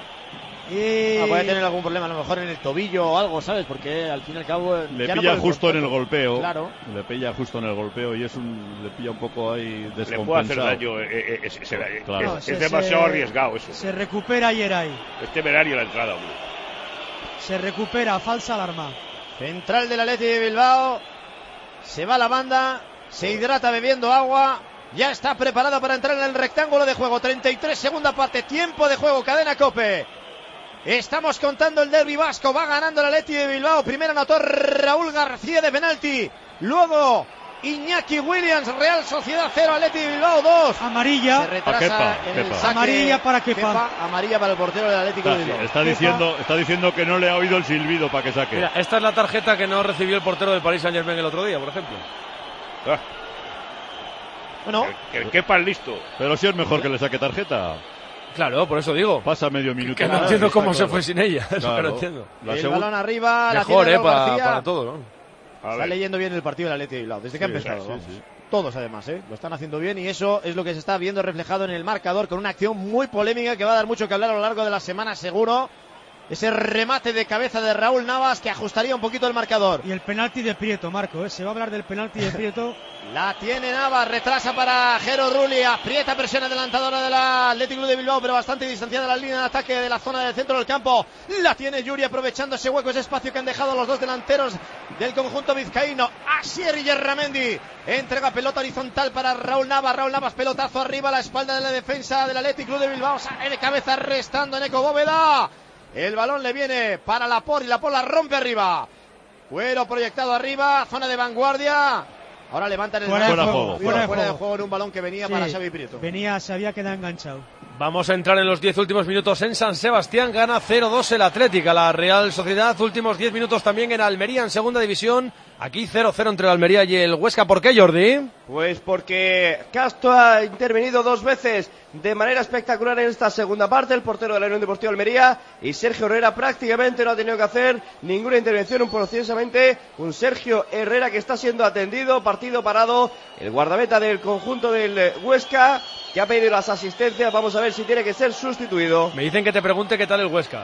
Y... Ah, puede tener algún problema, a lo mejor en el tobillo o algo, ¿sabes? Porque al fin y al cabo. Le ya no pilla por justo en el contacto. golpeo. Claro. Le pilla justo en el golpeo y es un. Le pilla un poco ahí Le puede hacer descompensado. daño. eh, eh, es, es- es- Claro. es se- demasiado se- arriesgado eso. Se recupera Geray. Es temerario la entrada, hombre. Se recupera, falsa alarma. Central del Athletic de Bilbao. Se va a la banda. Se hidrata bebiendo agua. Ya está preparado para entrar en el rectángulo de juego. treinta y tres, segunda parte. Tiempo de juego. Cadena Cope. Estamos contando el derbi vasco. Va ganando el Athletic de Bilbao. Primero anotó Raúl García de penalti. Luego Iñaki Williams. Real Sociedad cero, Athletic de Bilbao dos. Amarilla. Se retrasa Kepa, en el Kepa. saque. Amarilla para Kepa. Amarilla para el portero del Atlético de Está, Bilbao. está diciendo, está diciendo que no le ha oído el silbido para que saque. Mira, esta es la tarjeta que no recibió el portero del Paris Saint-Germain el otro día, por ejemplo. Ah, Bueno, que el Kepa es listo. Pero si es mejor que le saque tarjeta. Claro, por eso digo. Pasa medio minuto. Que no Claro, entiendo está cómo se claro. fue sin ella. Eso que Claro. no entiendo. La el segun- balón arriba. la Mejor, tiene eh, Raúl para, García. para todo, ¿no? A Está ver. leyendo bien el partido del Athletic de Bilbao, desde que ha Sí, empezado. sí, vamos. sí. Todos además, ¿eh? Lo están haciendo bien y eso es lo que se está viendo reflejado en el marcador con una acción muy polémica que va a dar mucho que hablar a lo largo de la semana seguro. Ese remate de cabeza de Raúl Navas que ajustaría un poquito el marcador. Y el penalti de Prieto, Marco, ¿eh? Se va a hablar del penalti de Prieto. La tiene Navas, retrasa para Jero Rulli, aprieta presión adelantadora del Athletic Club de Bilbao, pero bastante distanciada la línea de ataque de la zona del centro del campo. La tiene Yuri aprovechando ese hueco, ese espacio que han dejado los dos delanteros del conjunto vizcaíno. Asier y Yerramendi entrega pelota horizontal para Raúl Navas. Raúl Navas, pelotazo arriba a la espalda de la defensa del Athletic Club de Bilbao. Sale de cabeza restando Neco Bóveda. El balón le viene para Laporte y Laporte la rompe arriba. Cuero proyectado arriba, zona de vanguardia. Ahora levantan el Fuera de brazo. juego, Fuera, fuera de fuera de juego. juego en un balón que venía Sí, para Xavi Prieto. venía, se había quedado enganchado. Vamos a entrar en los diez últimos minutos en San Sebastián. Gana cero dos el Atlético. La Real Sociedad, últimos diez minutos también en Almería, en segunda división. Aquí cero cero entre el Almería y el Huesca. ¿Por qué, Jordi? Pues porque Castro ha intervenido dos veces de manera espectacular en esta segunda parte, el portero de la Unión Deportiva Almería, y Sergio Herrera prácticamente no ha tenido que hacer ninguna intervención, un precisamente un Sergio Herrera que está siendo atendido, partido parado, el guardameta del conjunto del Huesca, que ha pedido las asistencias, vamos a ver si tiene que ser sustituido. Me dicen que te pregunte qué tal el Huesca.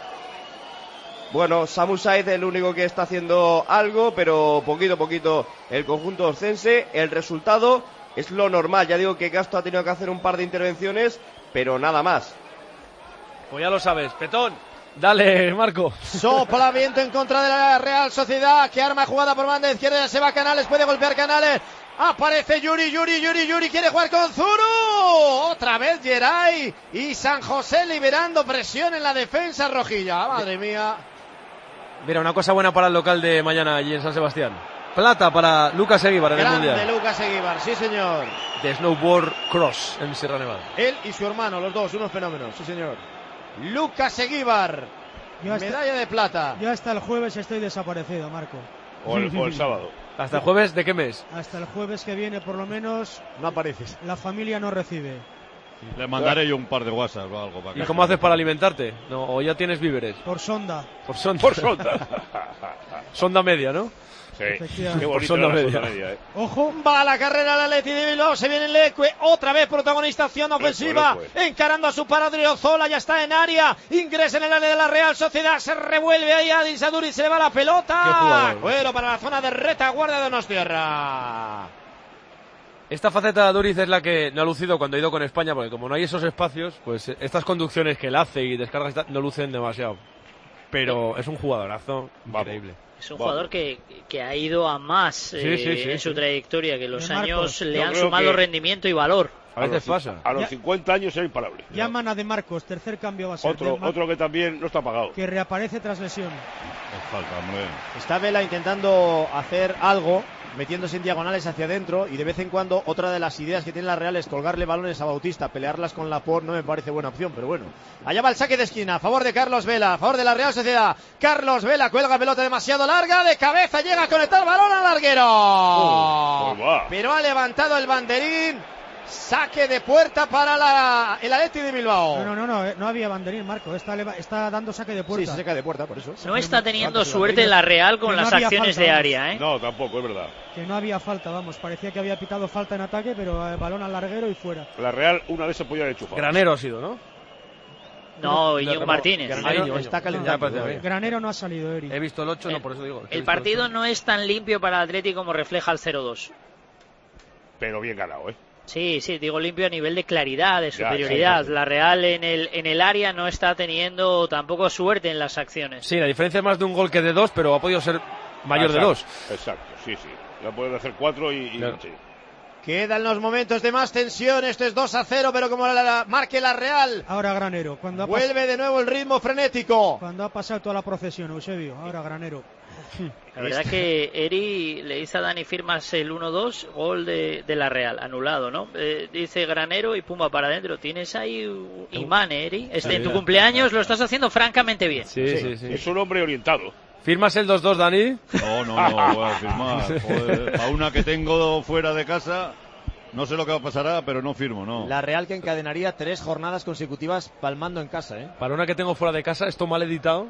Bueno, Samu Saiz es el único que está haciendo algo, pero poquito a poquito el conjunto oscense. El resultado es lo normal. Ya digo que Castro ha tenido que hacer un par de intervenciones, pero nada más. Pues ya lo sabes. Petón, dale, Marco. Sopla viento en contra de la Real Sociedad, que arma jugada por banda izquierda, se va Canales, puede golpear Canales. Aparece Yuri, Yuri, Yuri, Yuri, quiere jugar con Zuru. Otra vez Geray y San José liberando presión en la defensa rojilla. Madre mía. Mira, una cosa buena para el local de mañana allí en San Sebastián. Plata para Lucas Eguíbar en el Grande Mundial. Lucas Eguíbar, sí señor. De snowboard cross en Sierra Nevada. Él y su hermano, los dos, unos fenómenos, sí señor. Lucas Eguíbar, Yo hasta, medalla de plata. yo hasta el jueves estoy desaparecido, Marco. O el, o el sábado. ¿Hasta el jueves de qué mes? Hasta el jueves que viene, por lo menos, No apareces. la familia no recibe. Le mandaré yo un par de WhatsApp o algo. Para ¿Y que cómo haces para alimentarte? ¿No? ¿O ya tienes víveres? Por sonda. Por sonda. Por sonda. Sonda media, ¿no? Sí. Efectivamente. Qué Por bonito sonda la media. sonda media, eh. Ojo. Va a la carrera el Athletic de Bilbao, se viene el Leque, otra vez protagonista, acción ofensiva, Leque, Leque. encarando a su parador Odriozola, ya está en área, ingresa en el área de la Real Sociedad, se revuelve ahí a Dinsaduri, se le va la Qué pelota. jugador. Bueno, para la zona de retaguardia de Donostierra. Esta faceta de Duriz es la que no ha lucido cuando ha ido con España, porque como no hay esos espacios, pues estas conducciones que él hace y descargas y tal, no lucen demasiado. Pero es un jugadorazo increíble. Es un jugador que, que ha ido a más Sí, eh, sí, sí, en su sí. trayectoria, que los Eh, Marcos, años le yo han creo sumado que- rendimiento y valor. A veces los, pasa. A los Ya, cincuenta años era imparable. Llaman a De Marcos, tercer cambio va a ser. Otro, De Mar- otro que también no está pagado. que reaparece tras lesión. Es falta, hombre. Está Vela intentando hacer algo, metiéndose en diagonales hacia adentro, y de vez en cuando otra de las ideas que tiene la Real es colgarle balones a Bautista. Pelearlas con Laporte no me parece buena opción, pero bueno. Allá va el saque de esquina, a favor de Carlos Vela, a favor de la Real Sociedad. Carlos Vela cuelga pelota demasiado larga, de cabeza llega a conectar balón al larguero. Oh, pues va. Pero ha levantado el banderín. Saque de puerta para la, el Atleti de Bilbao. No, no, no, no, eh, no había banderín, Marco. Está, leva- está dando saque de puerta. Sí, saque de puerta, por eso. No está teniendo suerte la Real con Que no las había acciones falta, de vamos. área, ¿eh? No, tampoco, es verdad. Que no había falta, vamos. Parecía que había pitado falta en ataque, pero eh, balón al larguero y fuera. La Real una vez se podía haber enchufado. Granero ha sido, ¿no? No, De Íñigo remo- Martínez. Granero Granero está calentando Ya parece todavía. bien. Granero no ha salido, Eri. He visto el ocho, no, El- por eso digo. he El visto partido ocho. no es tan limpio para el Atleti como refleja el cero dos. Pero bien ganado, ¿eh? Sí, sí, digo limpio a nivel de claridad, de Ya, superioridad. sí, sí, sí. La Real en el, en el área no está teniendo tampoco suerte en las acciones. Sí, la diferencia es más de un gol que de dos, pero ha podido ser mayor de Exacto, dos. Exacto, sí, sí. Ya pueden hacer cuatro y... y Claro. sí. Quedan los momentos de más tensión. Esto es dos a cero, pero como la, la- marque la Real, Ahora Granero. Cuando ha, pas- vuelve de nuevo el ritmo frenético. cuando ha pasado toda la procesión, Eusebio. Ahora Granero. La verdad que Eri le dice a Dani Firmas el uno dos, gol de, de la Real, anulado, ¿no? Eh, dice Granero y pumba para adentro. Tienes ahí un imán, ¿eh, Eri? Este, Sí, en tu ya. cumpleaños lo estás haciendo francamente bien. Sí, sí, sí. Es un hombre orientado. ¿Firmas el dos dos, Dani? No, no, no, voy a firmar. Joder, a una que tengo fuera de casa, no sé lo que pasará, pero no firmo, no. La Real que encadenaría tres jornadas consecutivas palmando en casa, ¿eh? Para una que tengo fuera de casa, esto mal editado.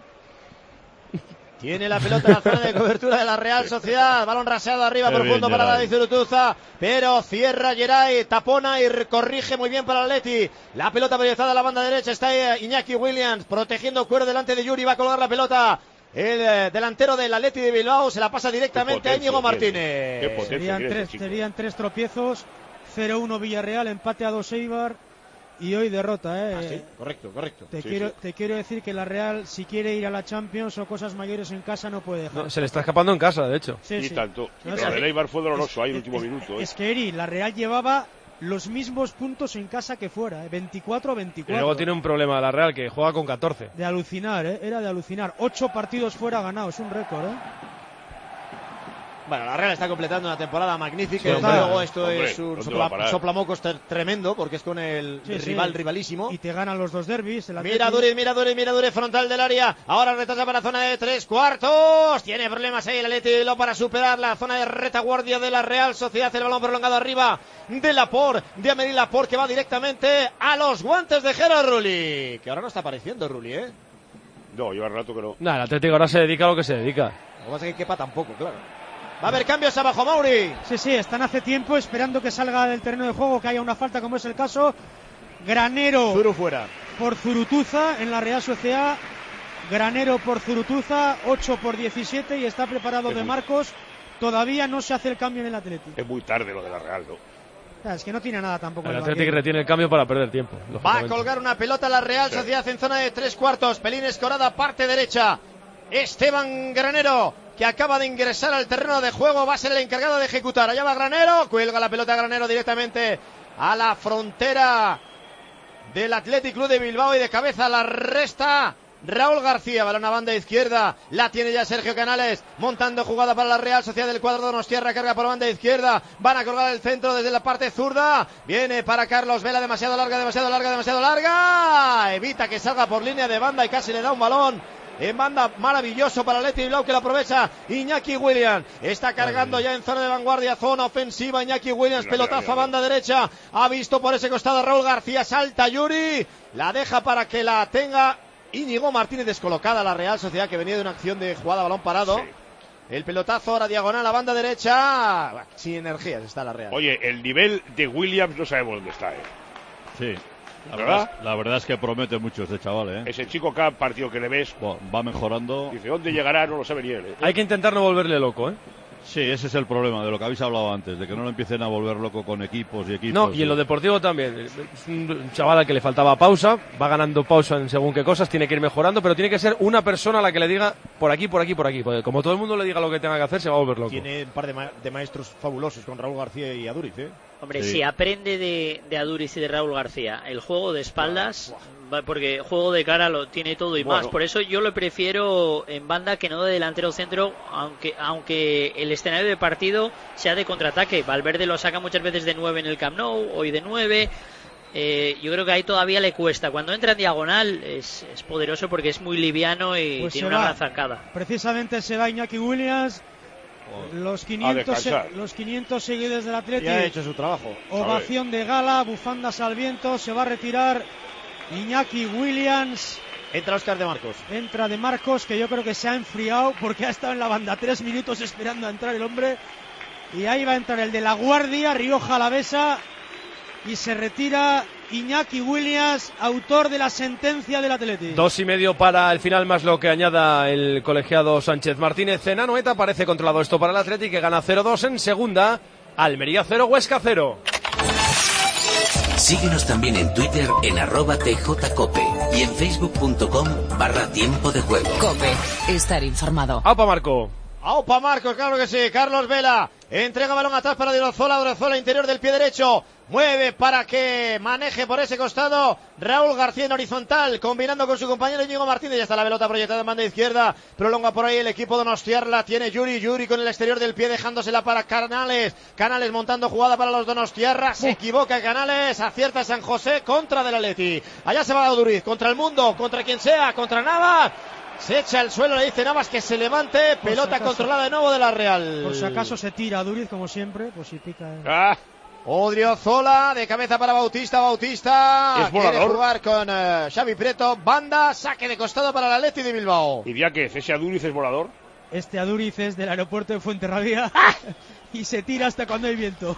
Tiene la pelota en la zona de cobertura de la Real Sociedad. Balón raseado arriba Qué profundo bien, para Geray. David Zurutuza. Pero cierra Geray, tapona y corrige muy bien para el Atleti. La pelota proyectada a la banda derecha. Está eh, Iñaki Williams protegiendo cuero delante de Yuri. Va a colgar la pelota. El eh, delantero del Atleti de Bilbao se la pasa directamente a potencia Íñigo tiene. Martínez. Qué potencia Serían tiene tres, ese chico. serían tres tropiezos. cero uno Villarreal, empate a dos Eibar. Y hoy derrota, ¿eh? Ah, sí, correcto, correcto. Te, Sí, quiero, sí. te quiero decir que la Real, si quiere ir a la Champions o cosas mayores en casa, no puede dejar. No, se le está escapando en casa, de hecho. Sí, y sí. tanto. No, Pero es- el Eibar fue doloroso ahí en el es- último es- minuto. ¿eh? Es que Eri, la Real llevaba los mismos puntos en casa que fuera, ¿eh? veinticuatro Y veinticuatro. luego tiene un problema la Real, que juega con catorce. De alucinar, ¿eh? Era de alucinar. Ocho partidos fuera ganados, un récord, ¿eh? Bueno, la Real está completando una temporada magnífica. Sí, y hombre. luego esto Hombre, es un ¿dónde sopla- va a parar? soplamocos ter- tremendo, porque es con el Sí, sí. rival rivalísimo. Y te ganan los dos derbis. el Mira Atleti. Duri, mira Duri, mira Duri, frontal del área. Ahora retrasa para la zona de tres cuartos. Tiene problemas ahí el Atleti lo para superar la zona de retaguardia de la Real Sociedad. El balón prolongado arriba de Laporte, de Amélie Laporte, que va directamente a los guantes de Gerard Rulli. Que ahora no está apareciendo Rulli, ¿eh? No, lleva rato que no. Nada, el Atlético ahora se dedica a lo que se dedica. Lo que pasa es que quepa tampoco, claro. Va a haber cambios abajo, Mauri. Sí, sí, están hace tiempo esperando que salga del terreno de juego, que haya una falta, como es el caso. Granero Zuru fuera. por Zurutuza en la Real Sociedad. Granero por Zurutuza, ocho por diecisiete, y está preparado Es de muy- Marcos. Todavía no se hace el cambio en el Atlético. Es muy tarde lo de la Real, ¿no? O sea, es que no tiene nada tampoco. El en el Atlético banquillo. retiene el cambio para perder tiempo. Va a lógicamente. colgar una pelota la Real Sociedad en zona de tres cuartos. Pelín Escorada, parte derecha. Esteban Granero, que acaba de ingresar al terreno de juego, va a ser el encargado de ejecutar. Allá va Granero, cuelga la pelota Granero directamente a la frontera del Athletic Club de Bilbao, y de cabeza la resta Raúl García. Balón a banda izquierda, la tiene ya Sergio Canales, montando jugada para la Real Sociedad del cuadro Donostiarra, carga por banda izquierda, van a colgar el centro desde la parte zurda, viene para Carlos Vela, demasiado larga, demasiado larga, demasiado larga, evita que salga por línea de banda y casi le da un balón en banda, maravilloso para Leti Bilbao, que lo aprovecha Iñaki Williams. Está cargando ya en zona de vanguardia, zona ofensiva. Iñaki Williams, Mira, pelotazo mira, a mira. banda derecha. Ha visto por ese costado a Raúl García, salta Yuri, la deja para que la tenga Íñigo Martínez. Descolocada la Real Sociedad, que venía de una acción de jugada a balón parado. Sí. El pelotazo ahora diagonal a banda derecha. Bah, sin energías está la Real. Oye, el nivel de Williams no sabemos dónde está, ¿eh? Sí. La ¿Verdad? verdad, es- la verdad es que promete mucho este chaval, ¿eh? Ese chico, cada partido que le ves, Bueno, va mejorando. dice, ¿dónde llegará? No lo sabe ni él, ¿eh? Hay que intentar no volverle loco, ¿eh? Sí, ese es el problema, de lo que habéis hablado antes, de que no lo empiecen a volver loco con equipos y equipos. No, y en lo deportivo también. Es un chaval al que le faltaba pausa, va ganando pausa en según qué cosas, tiene que ir mejorando, pero tiene que ser una persona a la que le diga por aquí, por aquí, por aquí. Porque como todo el mundo le diga lo que tenga que hacer, se va a volver loco. Tiene un par de, ma- de maestros fabulosos con Raúl García y Aduriz, ¿eh? Hombre, Sí. si aprende de, de Aduriz y de Raúl García el juego de espaldas, va- porque juego de cara lo tiene todo y Bueno. más. Por eso yo lo prefiero en banda que no de delantero centro, aunque aunque el escenario de partido sea de contraataque. Valverde lo saca muchas veces de nueve en el Camp Nou, hoy de nueve. Eh, yo creo que ahí todavía le cuesta. Cuando entra en diagonal es, es poderoso porque es muy liviano y Pues tiene se una va. gran zancada. Precisamente se va Iñaki Williams. Los quinientos, se- descansar. los quinientos seguidores del Atleti. Ya ha hecho su trabajo. Ovación de gala, bufandas al viento. Se va a retirar Iñaki Williams. Entra Óscar de Marcos. Entra de Marcos, que yo creo que se ha enfriado porque ha estado en la banda tres minutos esperando a entrar el hombre. Y ahí va a entrar el de la Guardia, Rioja Alavesa. Y se retira Iñaki Williams, autor de la sentencia del Atleti. Dos y medio para el final, más lo que añada el colegiado Sánchez Martínez. En Anoeta parece controlado esto para el Atleti, que gana cero dos en segunda. Almería cero, Huesca cero. Síguenos también en Twitter en arroba tjcope y en facebook.com barra tiempo de juego. Cope, estar informado. Aupa Marco. Aupa Marcos, claro que sí. Carlos Vela entrega balón atrás para Odriozola. Odriozola interior del pie derecho. Mueve para que maneje por ese costado Raúl García en horizontal, combinando con su compañero Íñigo Martínez. Ya está la pelota proyectada en banda izquierda. Prolonga por ahí el equipo de Donostiarra. Tiene Yuri, Yuri con el exterior del pie dejándosela para Canales. Canales montando jugada para los Donostiarra. Se equivoca Canales, acierta San José contra del Atleti. Allá se va Duriz, contra el mundo, contra quien sea, contra Navas. Se echa al suelo, le dice Navas que se levante. Por Pelota si acaso. controlada de nuevo de la Real. Por si acaso se tira a Duriz, como siempre, pues si pica. eh. Ah, Odriozola de cabeza para Bautista. Bautista Es quiere volador. jugar con eh, Xavi Prieto. Banda, saque de costado para el Atleti de Bilbao. ¿y ya que es? ¿Ese Aduriz es volador? Este Aduriz es del aeropuerto de Fuenterrabía y se tira hasta cuando hay viento.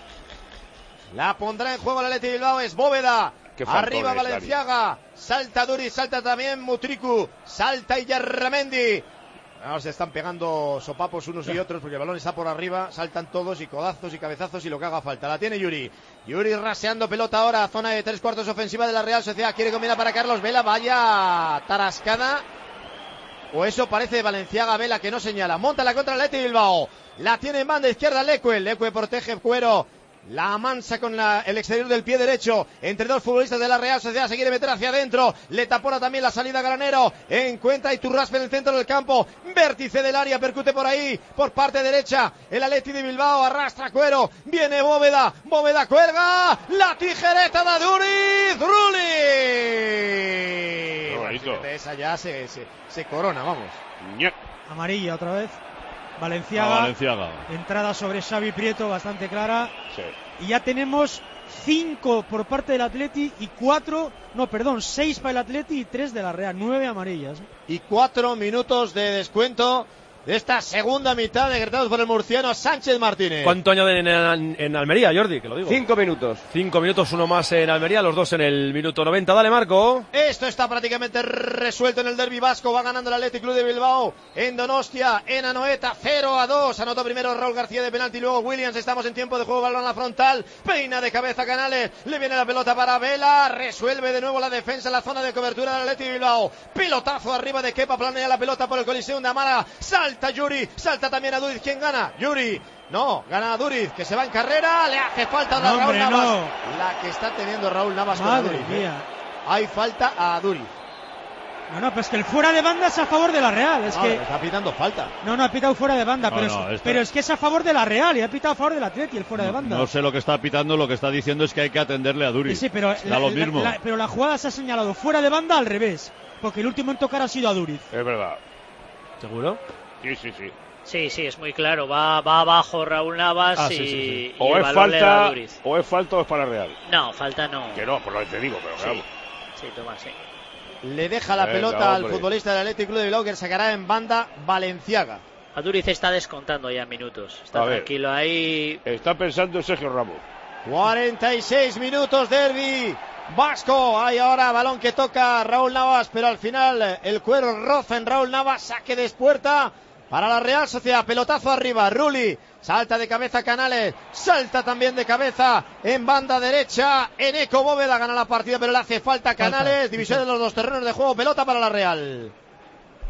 La pondrá en juego el Atleti de Bilbao. Es Bóveda. Qué faltón Arriba es, Valenciaga. Salta Duriz, salta también Mutriku. Salta Iyarramendi. Ahora se están pegando sopapos unos y otros porque el balón está por arriba. Saltan todos y codazos y cabezazos y lo que haga falta. La tiene Yuri. Yuri raseando pelota ahora. Zona de tres cuartos ofensiva de la Real Sociedad. Quiere combinar para Carlos Vela. Vaya tarascada. O eso parece Valenciaga. Vela que no señala. Monta la contra el Atleti Bilbao. La tiene en banda izquierda Lecue. Lecue protege Cuero. La amansa con la, el exterior del pie derecho entre dos futbolistas de la Real Sociedad. Se quiere meter hacia adentro. Le tapona también la salida Granero. Encuentra Iturraspe en el centro del campo. Vértice del área. Percute por ahí. Por parte derecha. El Atleti de Bilbao arrastra Cuero. Viene Bóveda. Bóveda cuelga. La tijereta de Duriz. Rulli. Bonito. Esa ya se, se, se corona, vamos. Ñac. Amarilla otra vez. Valenciaga. A Valenciaga. Entrada sobre Xavi Prieto bastante clara. Sí. Y ya tenemos cinco por parte del Atleti y cuatro, no, perdón, seis para el Atleti y tres de la Real. Nueve amarillas. Y cuatro minutos de descuento de esta segunda mitad decretados por el murciano Sánchez Martínez. ¿Cuánto añaden en, en Almería, Jordi? Que lo digo. Cinco minutos. Cinco minutos, uno más en Almería, los dos en el minuto noventa. Dale, Marco. Esto está prácticamente resuelto en el derbi vasco. Va ganando el Athletic Club de Bilbao en Donostia, en Anoeta, cero a dos. Anotó primero Raúl García de penalti, luego Williams. Estamos en tiempo de juego, balón a la frontal. Peina de cabeza Canales, le viene la pelota para Vela. Resuelve de nuevo la defensa en la zona de cobertura del Athletic Bilbao. Pilotazo arriba de Kepa, planea la pelota por el Coliseum de Amara. Salta Yuri, salta también a Duriz. ¿Quién gana? Yuri. No, gana Duriz, que se va en carrera. Le hace falta a No, Raúl hombre, Navas. no. La que está teniendo Raúl Navas con Madre Duriz. ¿eh? mía. Hay falta a Duriz. No, no, pues que el fuera de banda es a favor de la Real. Es No, que está pitando falta. no, no ha pitado fuera de banda, No, pero, no, es, esta- pero es que es a favor de la Real y ha pitado a favor del Atleti el fuera de banda. No sé lo que está pitando, lo que está diciendo es que hay que atenderle a Duriz. Sí, sí, pero da la, lo la- mismo. la- pero la jugada se ha señalado fuera de banda al revés, porque el último en tocar ha sido a Duriz. Es verdad. ¿Seguro? Sí, sí, sí. Sí, sí, es muy claro. Va, va abajo Raúl Navas Ah, y, sí, sí, sí. y O el es balón le da a falta, Duriz. o es falta o es para Real. No, falta no. Que no, por lo que te digo, pero Sí, claro. sí, Tomás, sí. Le deja la Venga, pelota al hombre. futbolista del Athletic Club de Bilbao, que sacará en banda Valenciaga. A Duriz está descontando ya minutos. Está A ver. tranquilo ahí. Está pensando en Sergio Ramos. cuarenta y seis minutos, derbi vasco. Hay ahora balón que toca Raúl Navas, pero al final el cuero roza en Raúl Navas. Saque de espuerta para la Real Sociedad. Pelotazo arriba, Rulli. Salta de cabeza Canales, salta también de cabeza en banda derecha. Eneco Bóveda gana la partida, pero le hace falta Canales. Falta, División de los dos terrenos de juego, pelota para la Real.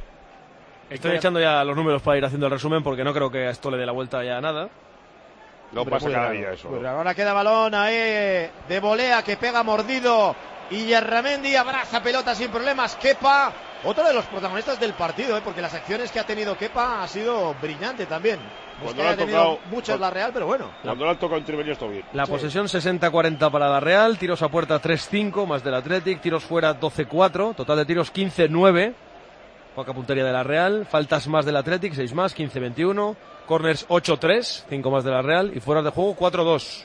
Estoy echando ya los números para ir haciendo el resumen porque no creo que a esto le dé la vuelta ya a nada. No Hombre, pasa muy cada raro. día eso. Muy ¿no? raro. Ahora queda balón ahí de volea que pega mordido y Yerramendi abraza pelota sin problemas. Kepa, otro de los protagonistas del partido, ¿eh? Porque las acciones que ha tenido Kepa ha sido brillante también. No es que Cuando le haya ha tenido tocado- muchas cuando- la Real, pero bueno. Cuando le han tocado intervenir está bien. La Sí. posesión sesenta cuarenta para la Real, tiros a puerta tres cinco más del Athletic, tiros fuera doce cuatro, total de tiros quince nueve, poca puntería de la Real, faltas más del Athletic, seis más, quince veintiuno, corners ocho tres, cinco más de la Real y fuera de juego cuatro dos.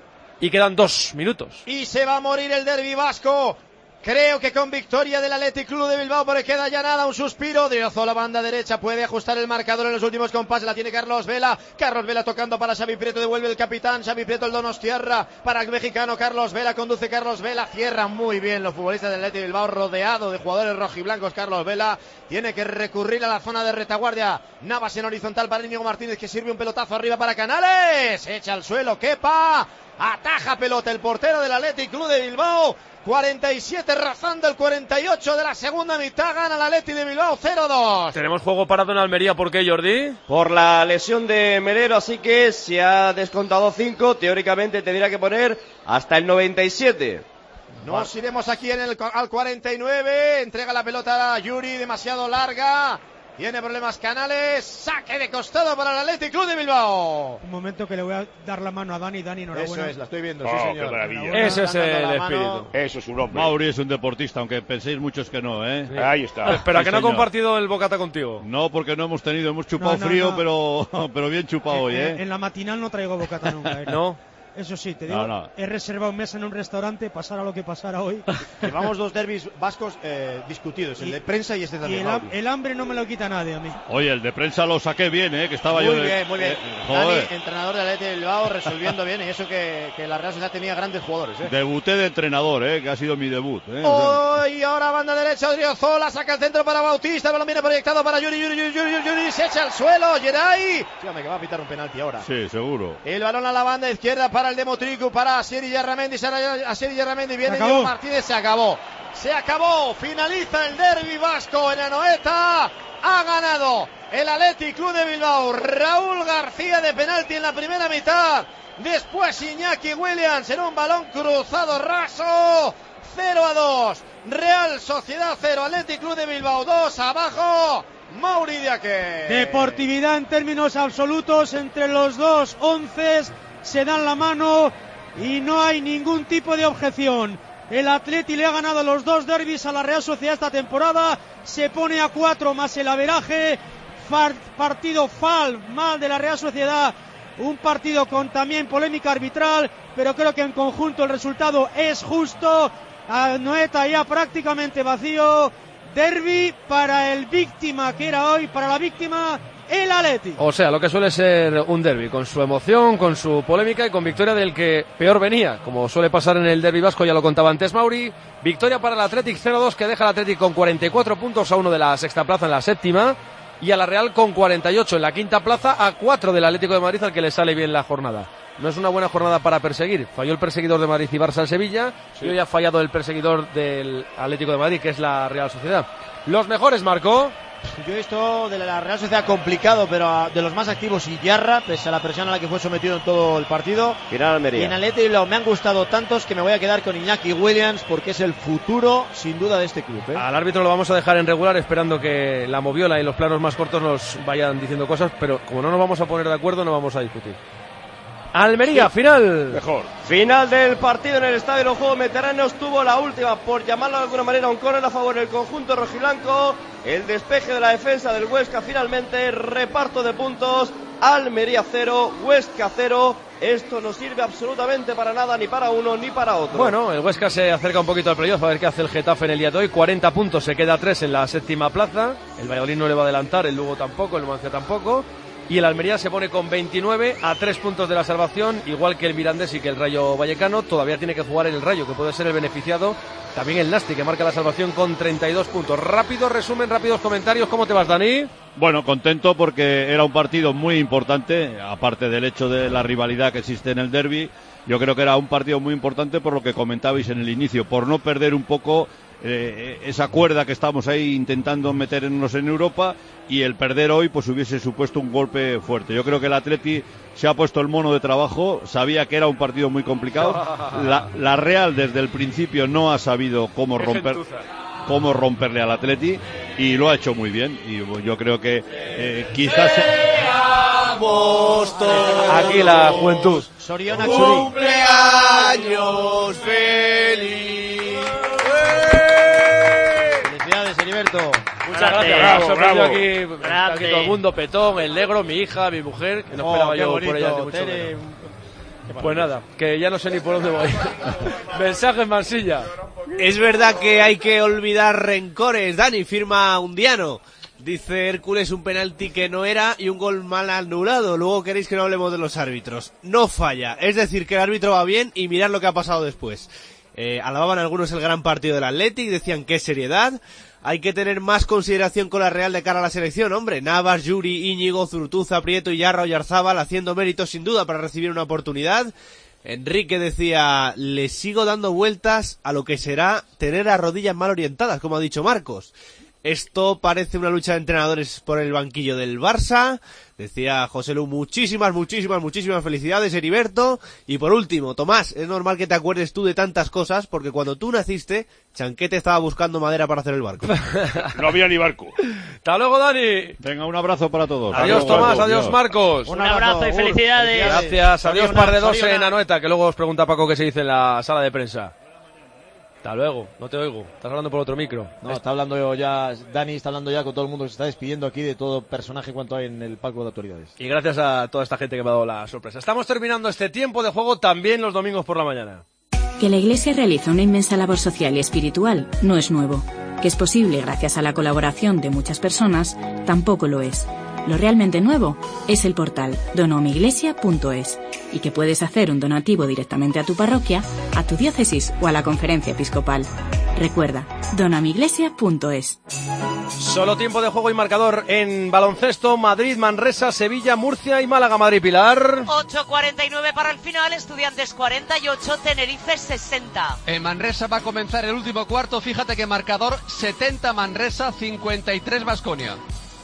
Y quedan dos minutos. Y se va a morir el derbi vasco. Creo que con victoria del Athletic Club de Bilbao, porque queda ya nada, un suspiro. Driozola, banda derecha, puede ajustar el marcador en los últimos compases. La tiene Carlos Vela. Carlos Vela tocando para Xavi Prieto, devuelve el capitán. Xavi Prieto, el Donostiarra, para el mexicano Carlos Vela. Conduce Carlos Vela, cierra muy bien los futbolistas del Athletic Bilbao, rodeado de jugadores rojiblancos. Carlos Vela tiene que recurrir a la zona de retaguardia. Navas en horizontal para Íñigo Martínez, que sirve un pelotazo arriba para Canales. Echa al suelo, Kepa. Ataja pelota el portero del Athletic Club de Bilbao. cuarenta y siete rozando el cuarenta y ocho de la segunda mitad. Gana el Athletic de Bilbao cero dos. Tenemos juego parado en Almería, ¿por qué, Jordi? Por la lesión de Melero, así que se ha descontado cinco. Teóricamente tendría que poner hasta el noventa y siete. Nos iremos aquí en el, al cuarenta y nueve. Entrega la pelota a Yuri, demasiado larga. Tiene problemas Canales. Saque de costado para el Athletic Club de Bilbao. Un momento que le voy a dar la mano a Dani. Dani, enhorabuena. Eso es, la estoy viendo, Oh, sí qué señor. maravilla. Ese es el espíritu. Eso es un hombre. Mauri es un deportista, aunque penséis muchos que no, ¿eh? Sí. Ahí está. Espera, Sí, que no ha señor. compartido el bocata contigo. No, porque no hemos tenido, hemos chupado No, no, frío, no. pero pero bien chupado hoy, En- ¿eh? En la matinal no traigo bocata nunca. ¿eh? ¿No? Eso sí, te digo, No, no. he reservado un mes en un restaurante, pasara lo que pasara hoy. Llevamos dos derbis vascos eh, discutidos, el Y- de prensa y este Y también. el, ham- Mauri. el hambre no me lo quita nadie a mí. Oye, el de prensa lo saqué bien, ¿eh? Que estaba Muy yo... de- bien, muy bien. eh, joder, Dani, entrenador del Athletic de Bilbao, resolviendo bien. Y eso que, que la Real Sociedad tenía grandes jugadores. ¿eh? debuté de entrenador, ¿eh? Que ha sido mi debut, ¿eh? Oh, y ahora banda derecha, Odriozola saca el centro para Bautista, el balón viene proyectado para Yuri, Yuri, Yuri, Yuri, Yuri, se echa al suelo, Geray. Sí, hombre, que va a pitar un penalti ahora. Sí, seguro. El balón a la banda izquierda para el Demotricu, para Asieri Yerramendi, Asieri Yerramendi, viene Se acabó. Diego Martínez, se acabó. Se acabó, finaliza el derbi vasco en Anoeta. Ha ganado el Athletic Club de Bilbao. Raúl García de penalti en la primera mitad. Después Iñaki Williams en un balón cruzado raso. cero a dos. Real Sociedad cero, Athletic Club de Bilbao dos. Abajo, Mauri Diaque. Deportividad en términos absolutos entre los dos onces, se dan la mano y no hay ningún tipo de objeción. El Atleti le ha ganado los dos derbis a la Real Sociedad esta temporada, se pone a cuatro más el averaje. Far- partido fal mal de la Real Sociedad, un partido con también polémica arbitral, pero creo que en conjunto el resultado es justo. Anoeta ya prácticamente vacío. Derbi para el víctima que era hoy, para la víctima el Atleti. O sea, lo que suele ser un derbi, con su emoción, con su polémica y con victoria del que peor venía, como suele pasar en el derbi vasco, ya lo contaba antes Mauri. Victoria para el Athletic cero dos, que deja al Athletic con cuarenta y cuatro puntos, a uno de la sexta plaza en la séptima, y a la Real con cuarenta y ocho en la quinta plaza, a cuatro del Atlético de Madrid, al que le sale bien la jornada. No es una buena jornada para perseguir. Falló el perseguidor de Madrid y Barça al Sevilla, y hoy ha fallado el perseguidor del Atlético de Madrid, que es la Real Sociedad. Los mejores, Marco. Yo he visto de la Real Sociedad complicado, pero a- de los más activos, Iyarra, pese a la presión a la que fue sometido en todo el partido. Final Y Almería. en Athletic de Bilbao me han gustado tantos que me voy a quedar con Iñaki Williams porque es el futuro, sin duda, de este club. ¿eh? Al árbitro lo vamos a dejar en regular, esperando que la moviola y los planos más cortos nos vayan diciendo cosas, pero como no nos vamos a poner de acuerdo, no vamos a discutir. Almería, final. Mejor. Final del partido en el Estadio de los Juegos Mediterráneos. Tuvo la última, por llamarlo de alguna manera, un córner a favor del conjunto rojiblanco. El despeje de la defensa del Huesca finalmente. Reparto de puntos. Almería cero, Huesca cero. Esto no sirve absolutamente para nada, ni para uno ni para otro. Bueno, el Huesca se acerca un poquito al playoff, a ver qué hace el Getafe en el día de hoy. cuarenta puntos, se queda tres en la séptima plaza. El Valladolid no le va a adelantar, el Lugo tampoco, el Numancia tampoco. Y el Almería se pone con veintinueve a tres puntos de la salvación, igual que el Mirandés y que el Rayo Vallecano. Todavía tiene que jugar el Rayo, que puede ser el beneficiado. También el Nasti, que marca la salvación con treinta y dos puntos. Rápido resumen, rápidos comentarios. ¿Cómo te vas, Dani? Bueno, contento porque era un partido muy importante, aparte del hecho de la rivalidad que existe en el derbi. Yo creo que era un partido muy importante por lo que comentabais en el inicio, por no perder un poco eh, esa cuerda que estamos ahí intentando meternos en Europa, y el perder hoy pues hubiese supuesto un golpe fuerte. Yo creo que el Atleti se ha puesto el mono de trabajo, sabía que era un partido muy complicado. La, la Real desde el principio no ha sabido cómo romper cómo romperle al Atleti y lo ha hecho muy bien, y yo creo que eh, quizás aquí la juventud. Soriona ¡Cumpleaños feliz! Felicidades, Heriberto. Muchas gracias. Bravo, Bravo, bravo. Aquí, aquí todo el mundo, Petón, el negro, mi hija, mi mujer, que no Oh, esperaba qué yo bonito, por ella hace mucho Tere. menos. Pues nada, que ya no sé ni por dónde voy. Mensajes, Mansilla. Es verdad que hay que olvidar rencores. Dani firma Undiano. Dice Hércules, un penalti que no era y un gol mal anulado. Luego queréis que no hablemos de los árbitros. No falla. Es decir, que el árbitro va bien y mirad lo que ha pasado después. Eh, alababan algunos el gran partido del Athletic, decían qué seriedad. Hay que tener más consideración con la Real de cara a la selección, hombre. Navas, Yuri, Íñigo, Zurtuza, Prieto y Yarra Oyarzábal haciendo méritos sin duda para recibir una oportunidad. Enrique decía, le sigo dando vueltas a lo que será tener a rodillas mal orientadas, como ha dicho Marcos. Esto parece una lucha de entrenadores por el banquillo del Barça. Decía José Lu, muchísimas, muchísimas, muchísimas felicidades, Heriberto. Y por último, Tomás, es normal que te acuerdes tú de tantas cosas, porque cuando tú naciste, Chanquete estaba buscando madera para hacer el barco. No había ni barco. Hasta luego, Dani. Venga, un abrazo para todos. Adiós, Adiós, Tomás, Marcos. adiós, Dios. Marcos. Un abrazo y felicidades. Gracias, adiós, Soriona, par de dos Soriona. en Anoeta, que luego os pregunta Paco qué se dice en la sala de prensa. Hasta luego, no te oigo, estás hablando por otro micro. No, está hablando ya, Dani está hablando ya con todo el mundo que se está despidiendo aquí de todo personaje cuanto hay en el palco de autoridades. Y gracias a toda esta gente que me ha dado la sorpresa. Estamos terminando este tiempo de juego también los domingos por la mañana. Que la Iglesia realiza una inmensa labor social y espiritual no es nuevo. Que es posible gracias a la colaboración de muchas personas tampoco lo es. Lo realmente nuevo es el portal donomiglesia punto es y que puedes hacer un donativo directamente a tu parroquia, a tu diócesis o a la conferencia episcopal. Recuerda, donomiglesia punto es. Solo tiempo de juego y marcador en baloncesto: Madrid, Manresa, Sevilla, Murcia y Málaga. Madrid, Pilar. ocho cuarenta y nueve para el final, Estudiantes cuarenta y ocho, Tenerife sesenta. En Manresa va a comenzar el último cuarto. Fíjate que marcador setenta Manresa, cincuenta y tres Baskonia.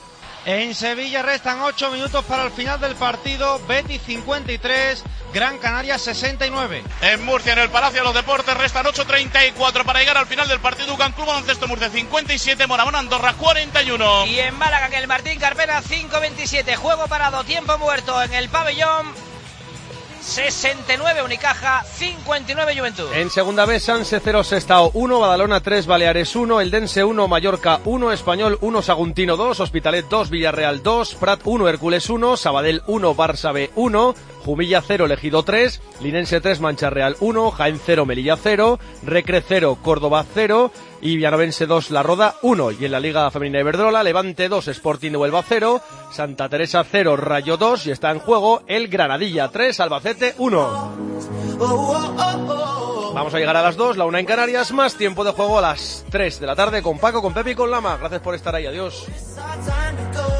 En Sevilla restan ocho minutos para el final del partido. Betis cincuenta y tres, Gran Canaria sesenta y nueve. En Murcia, en el Palacio de los Deportes, restan ocho treinta y cuatro para llegar al final del partido. UCAM Club Baloncesto Murcia cincuenta y siete, Moraván Andorra cuarenta y uno. Y en Málaga, en el Martín Carpena, cinco veintisiete, juego parado, tiempo muerto en el pabellón. sesenta y nueve Unicaja, cincuenta y nueve Juventud. En segunda vez, Sanse cero, Sestao uno, Badalona tres, Baleares uno, Eldense uno, Mallorca uno, Español uno, Saguntino dos, Hospitalet dos, Villarreal dos, Prat uno, Hércules uno, Sabadell uno, Barça B uno, Jumilla cero, Ejido tres, Linense tres, Mancha Real uno, Jaén cero, Melilla cero, Recre cero, Córdoba cero y Villanovense dos, La Roda uno. Y en la Liga Femenina Iberdrola, Levante dos, Sporting de Huelva cero, Santa Teresa cero, Rayo dos y está en juego el Granadilla tres, Albacete uno. Vamos a llegar a las dos, la una en Canarias, más tiempo de juego a las tres de la tarde con Paco, con Pepe y con Lama. Gracias por estar ahí, adiós.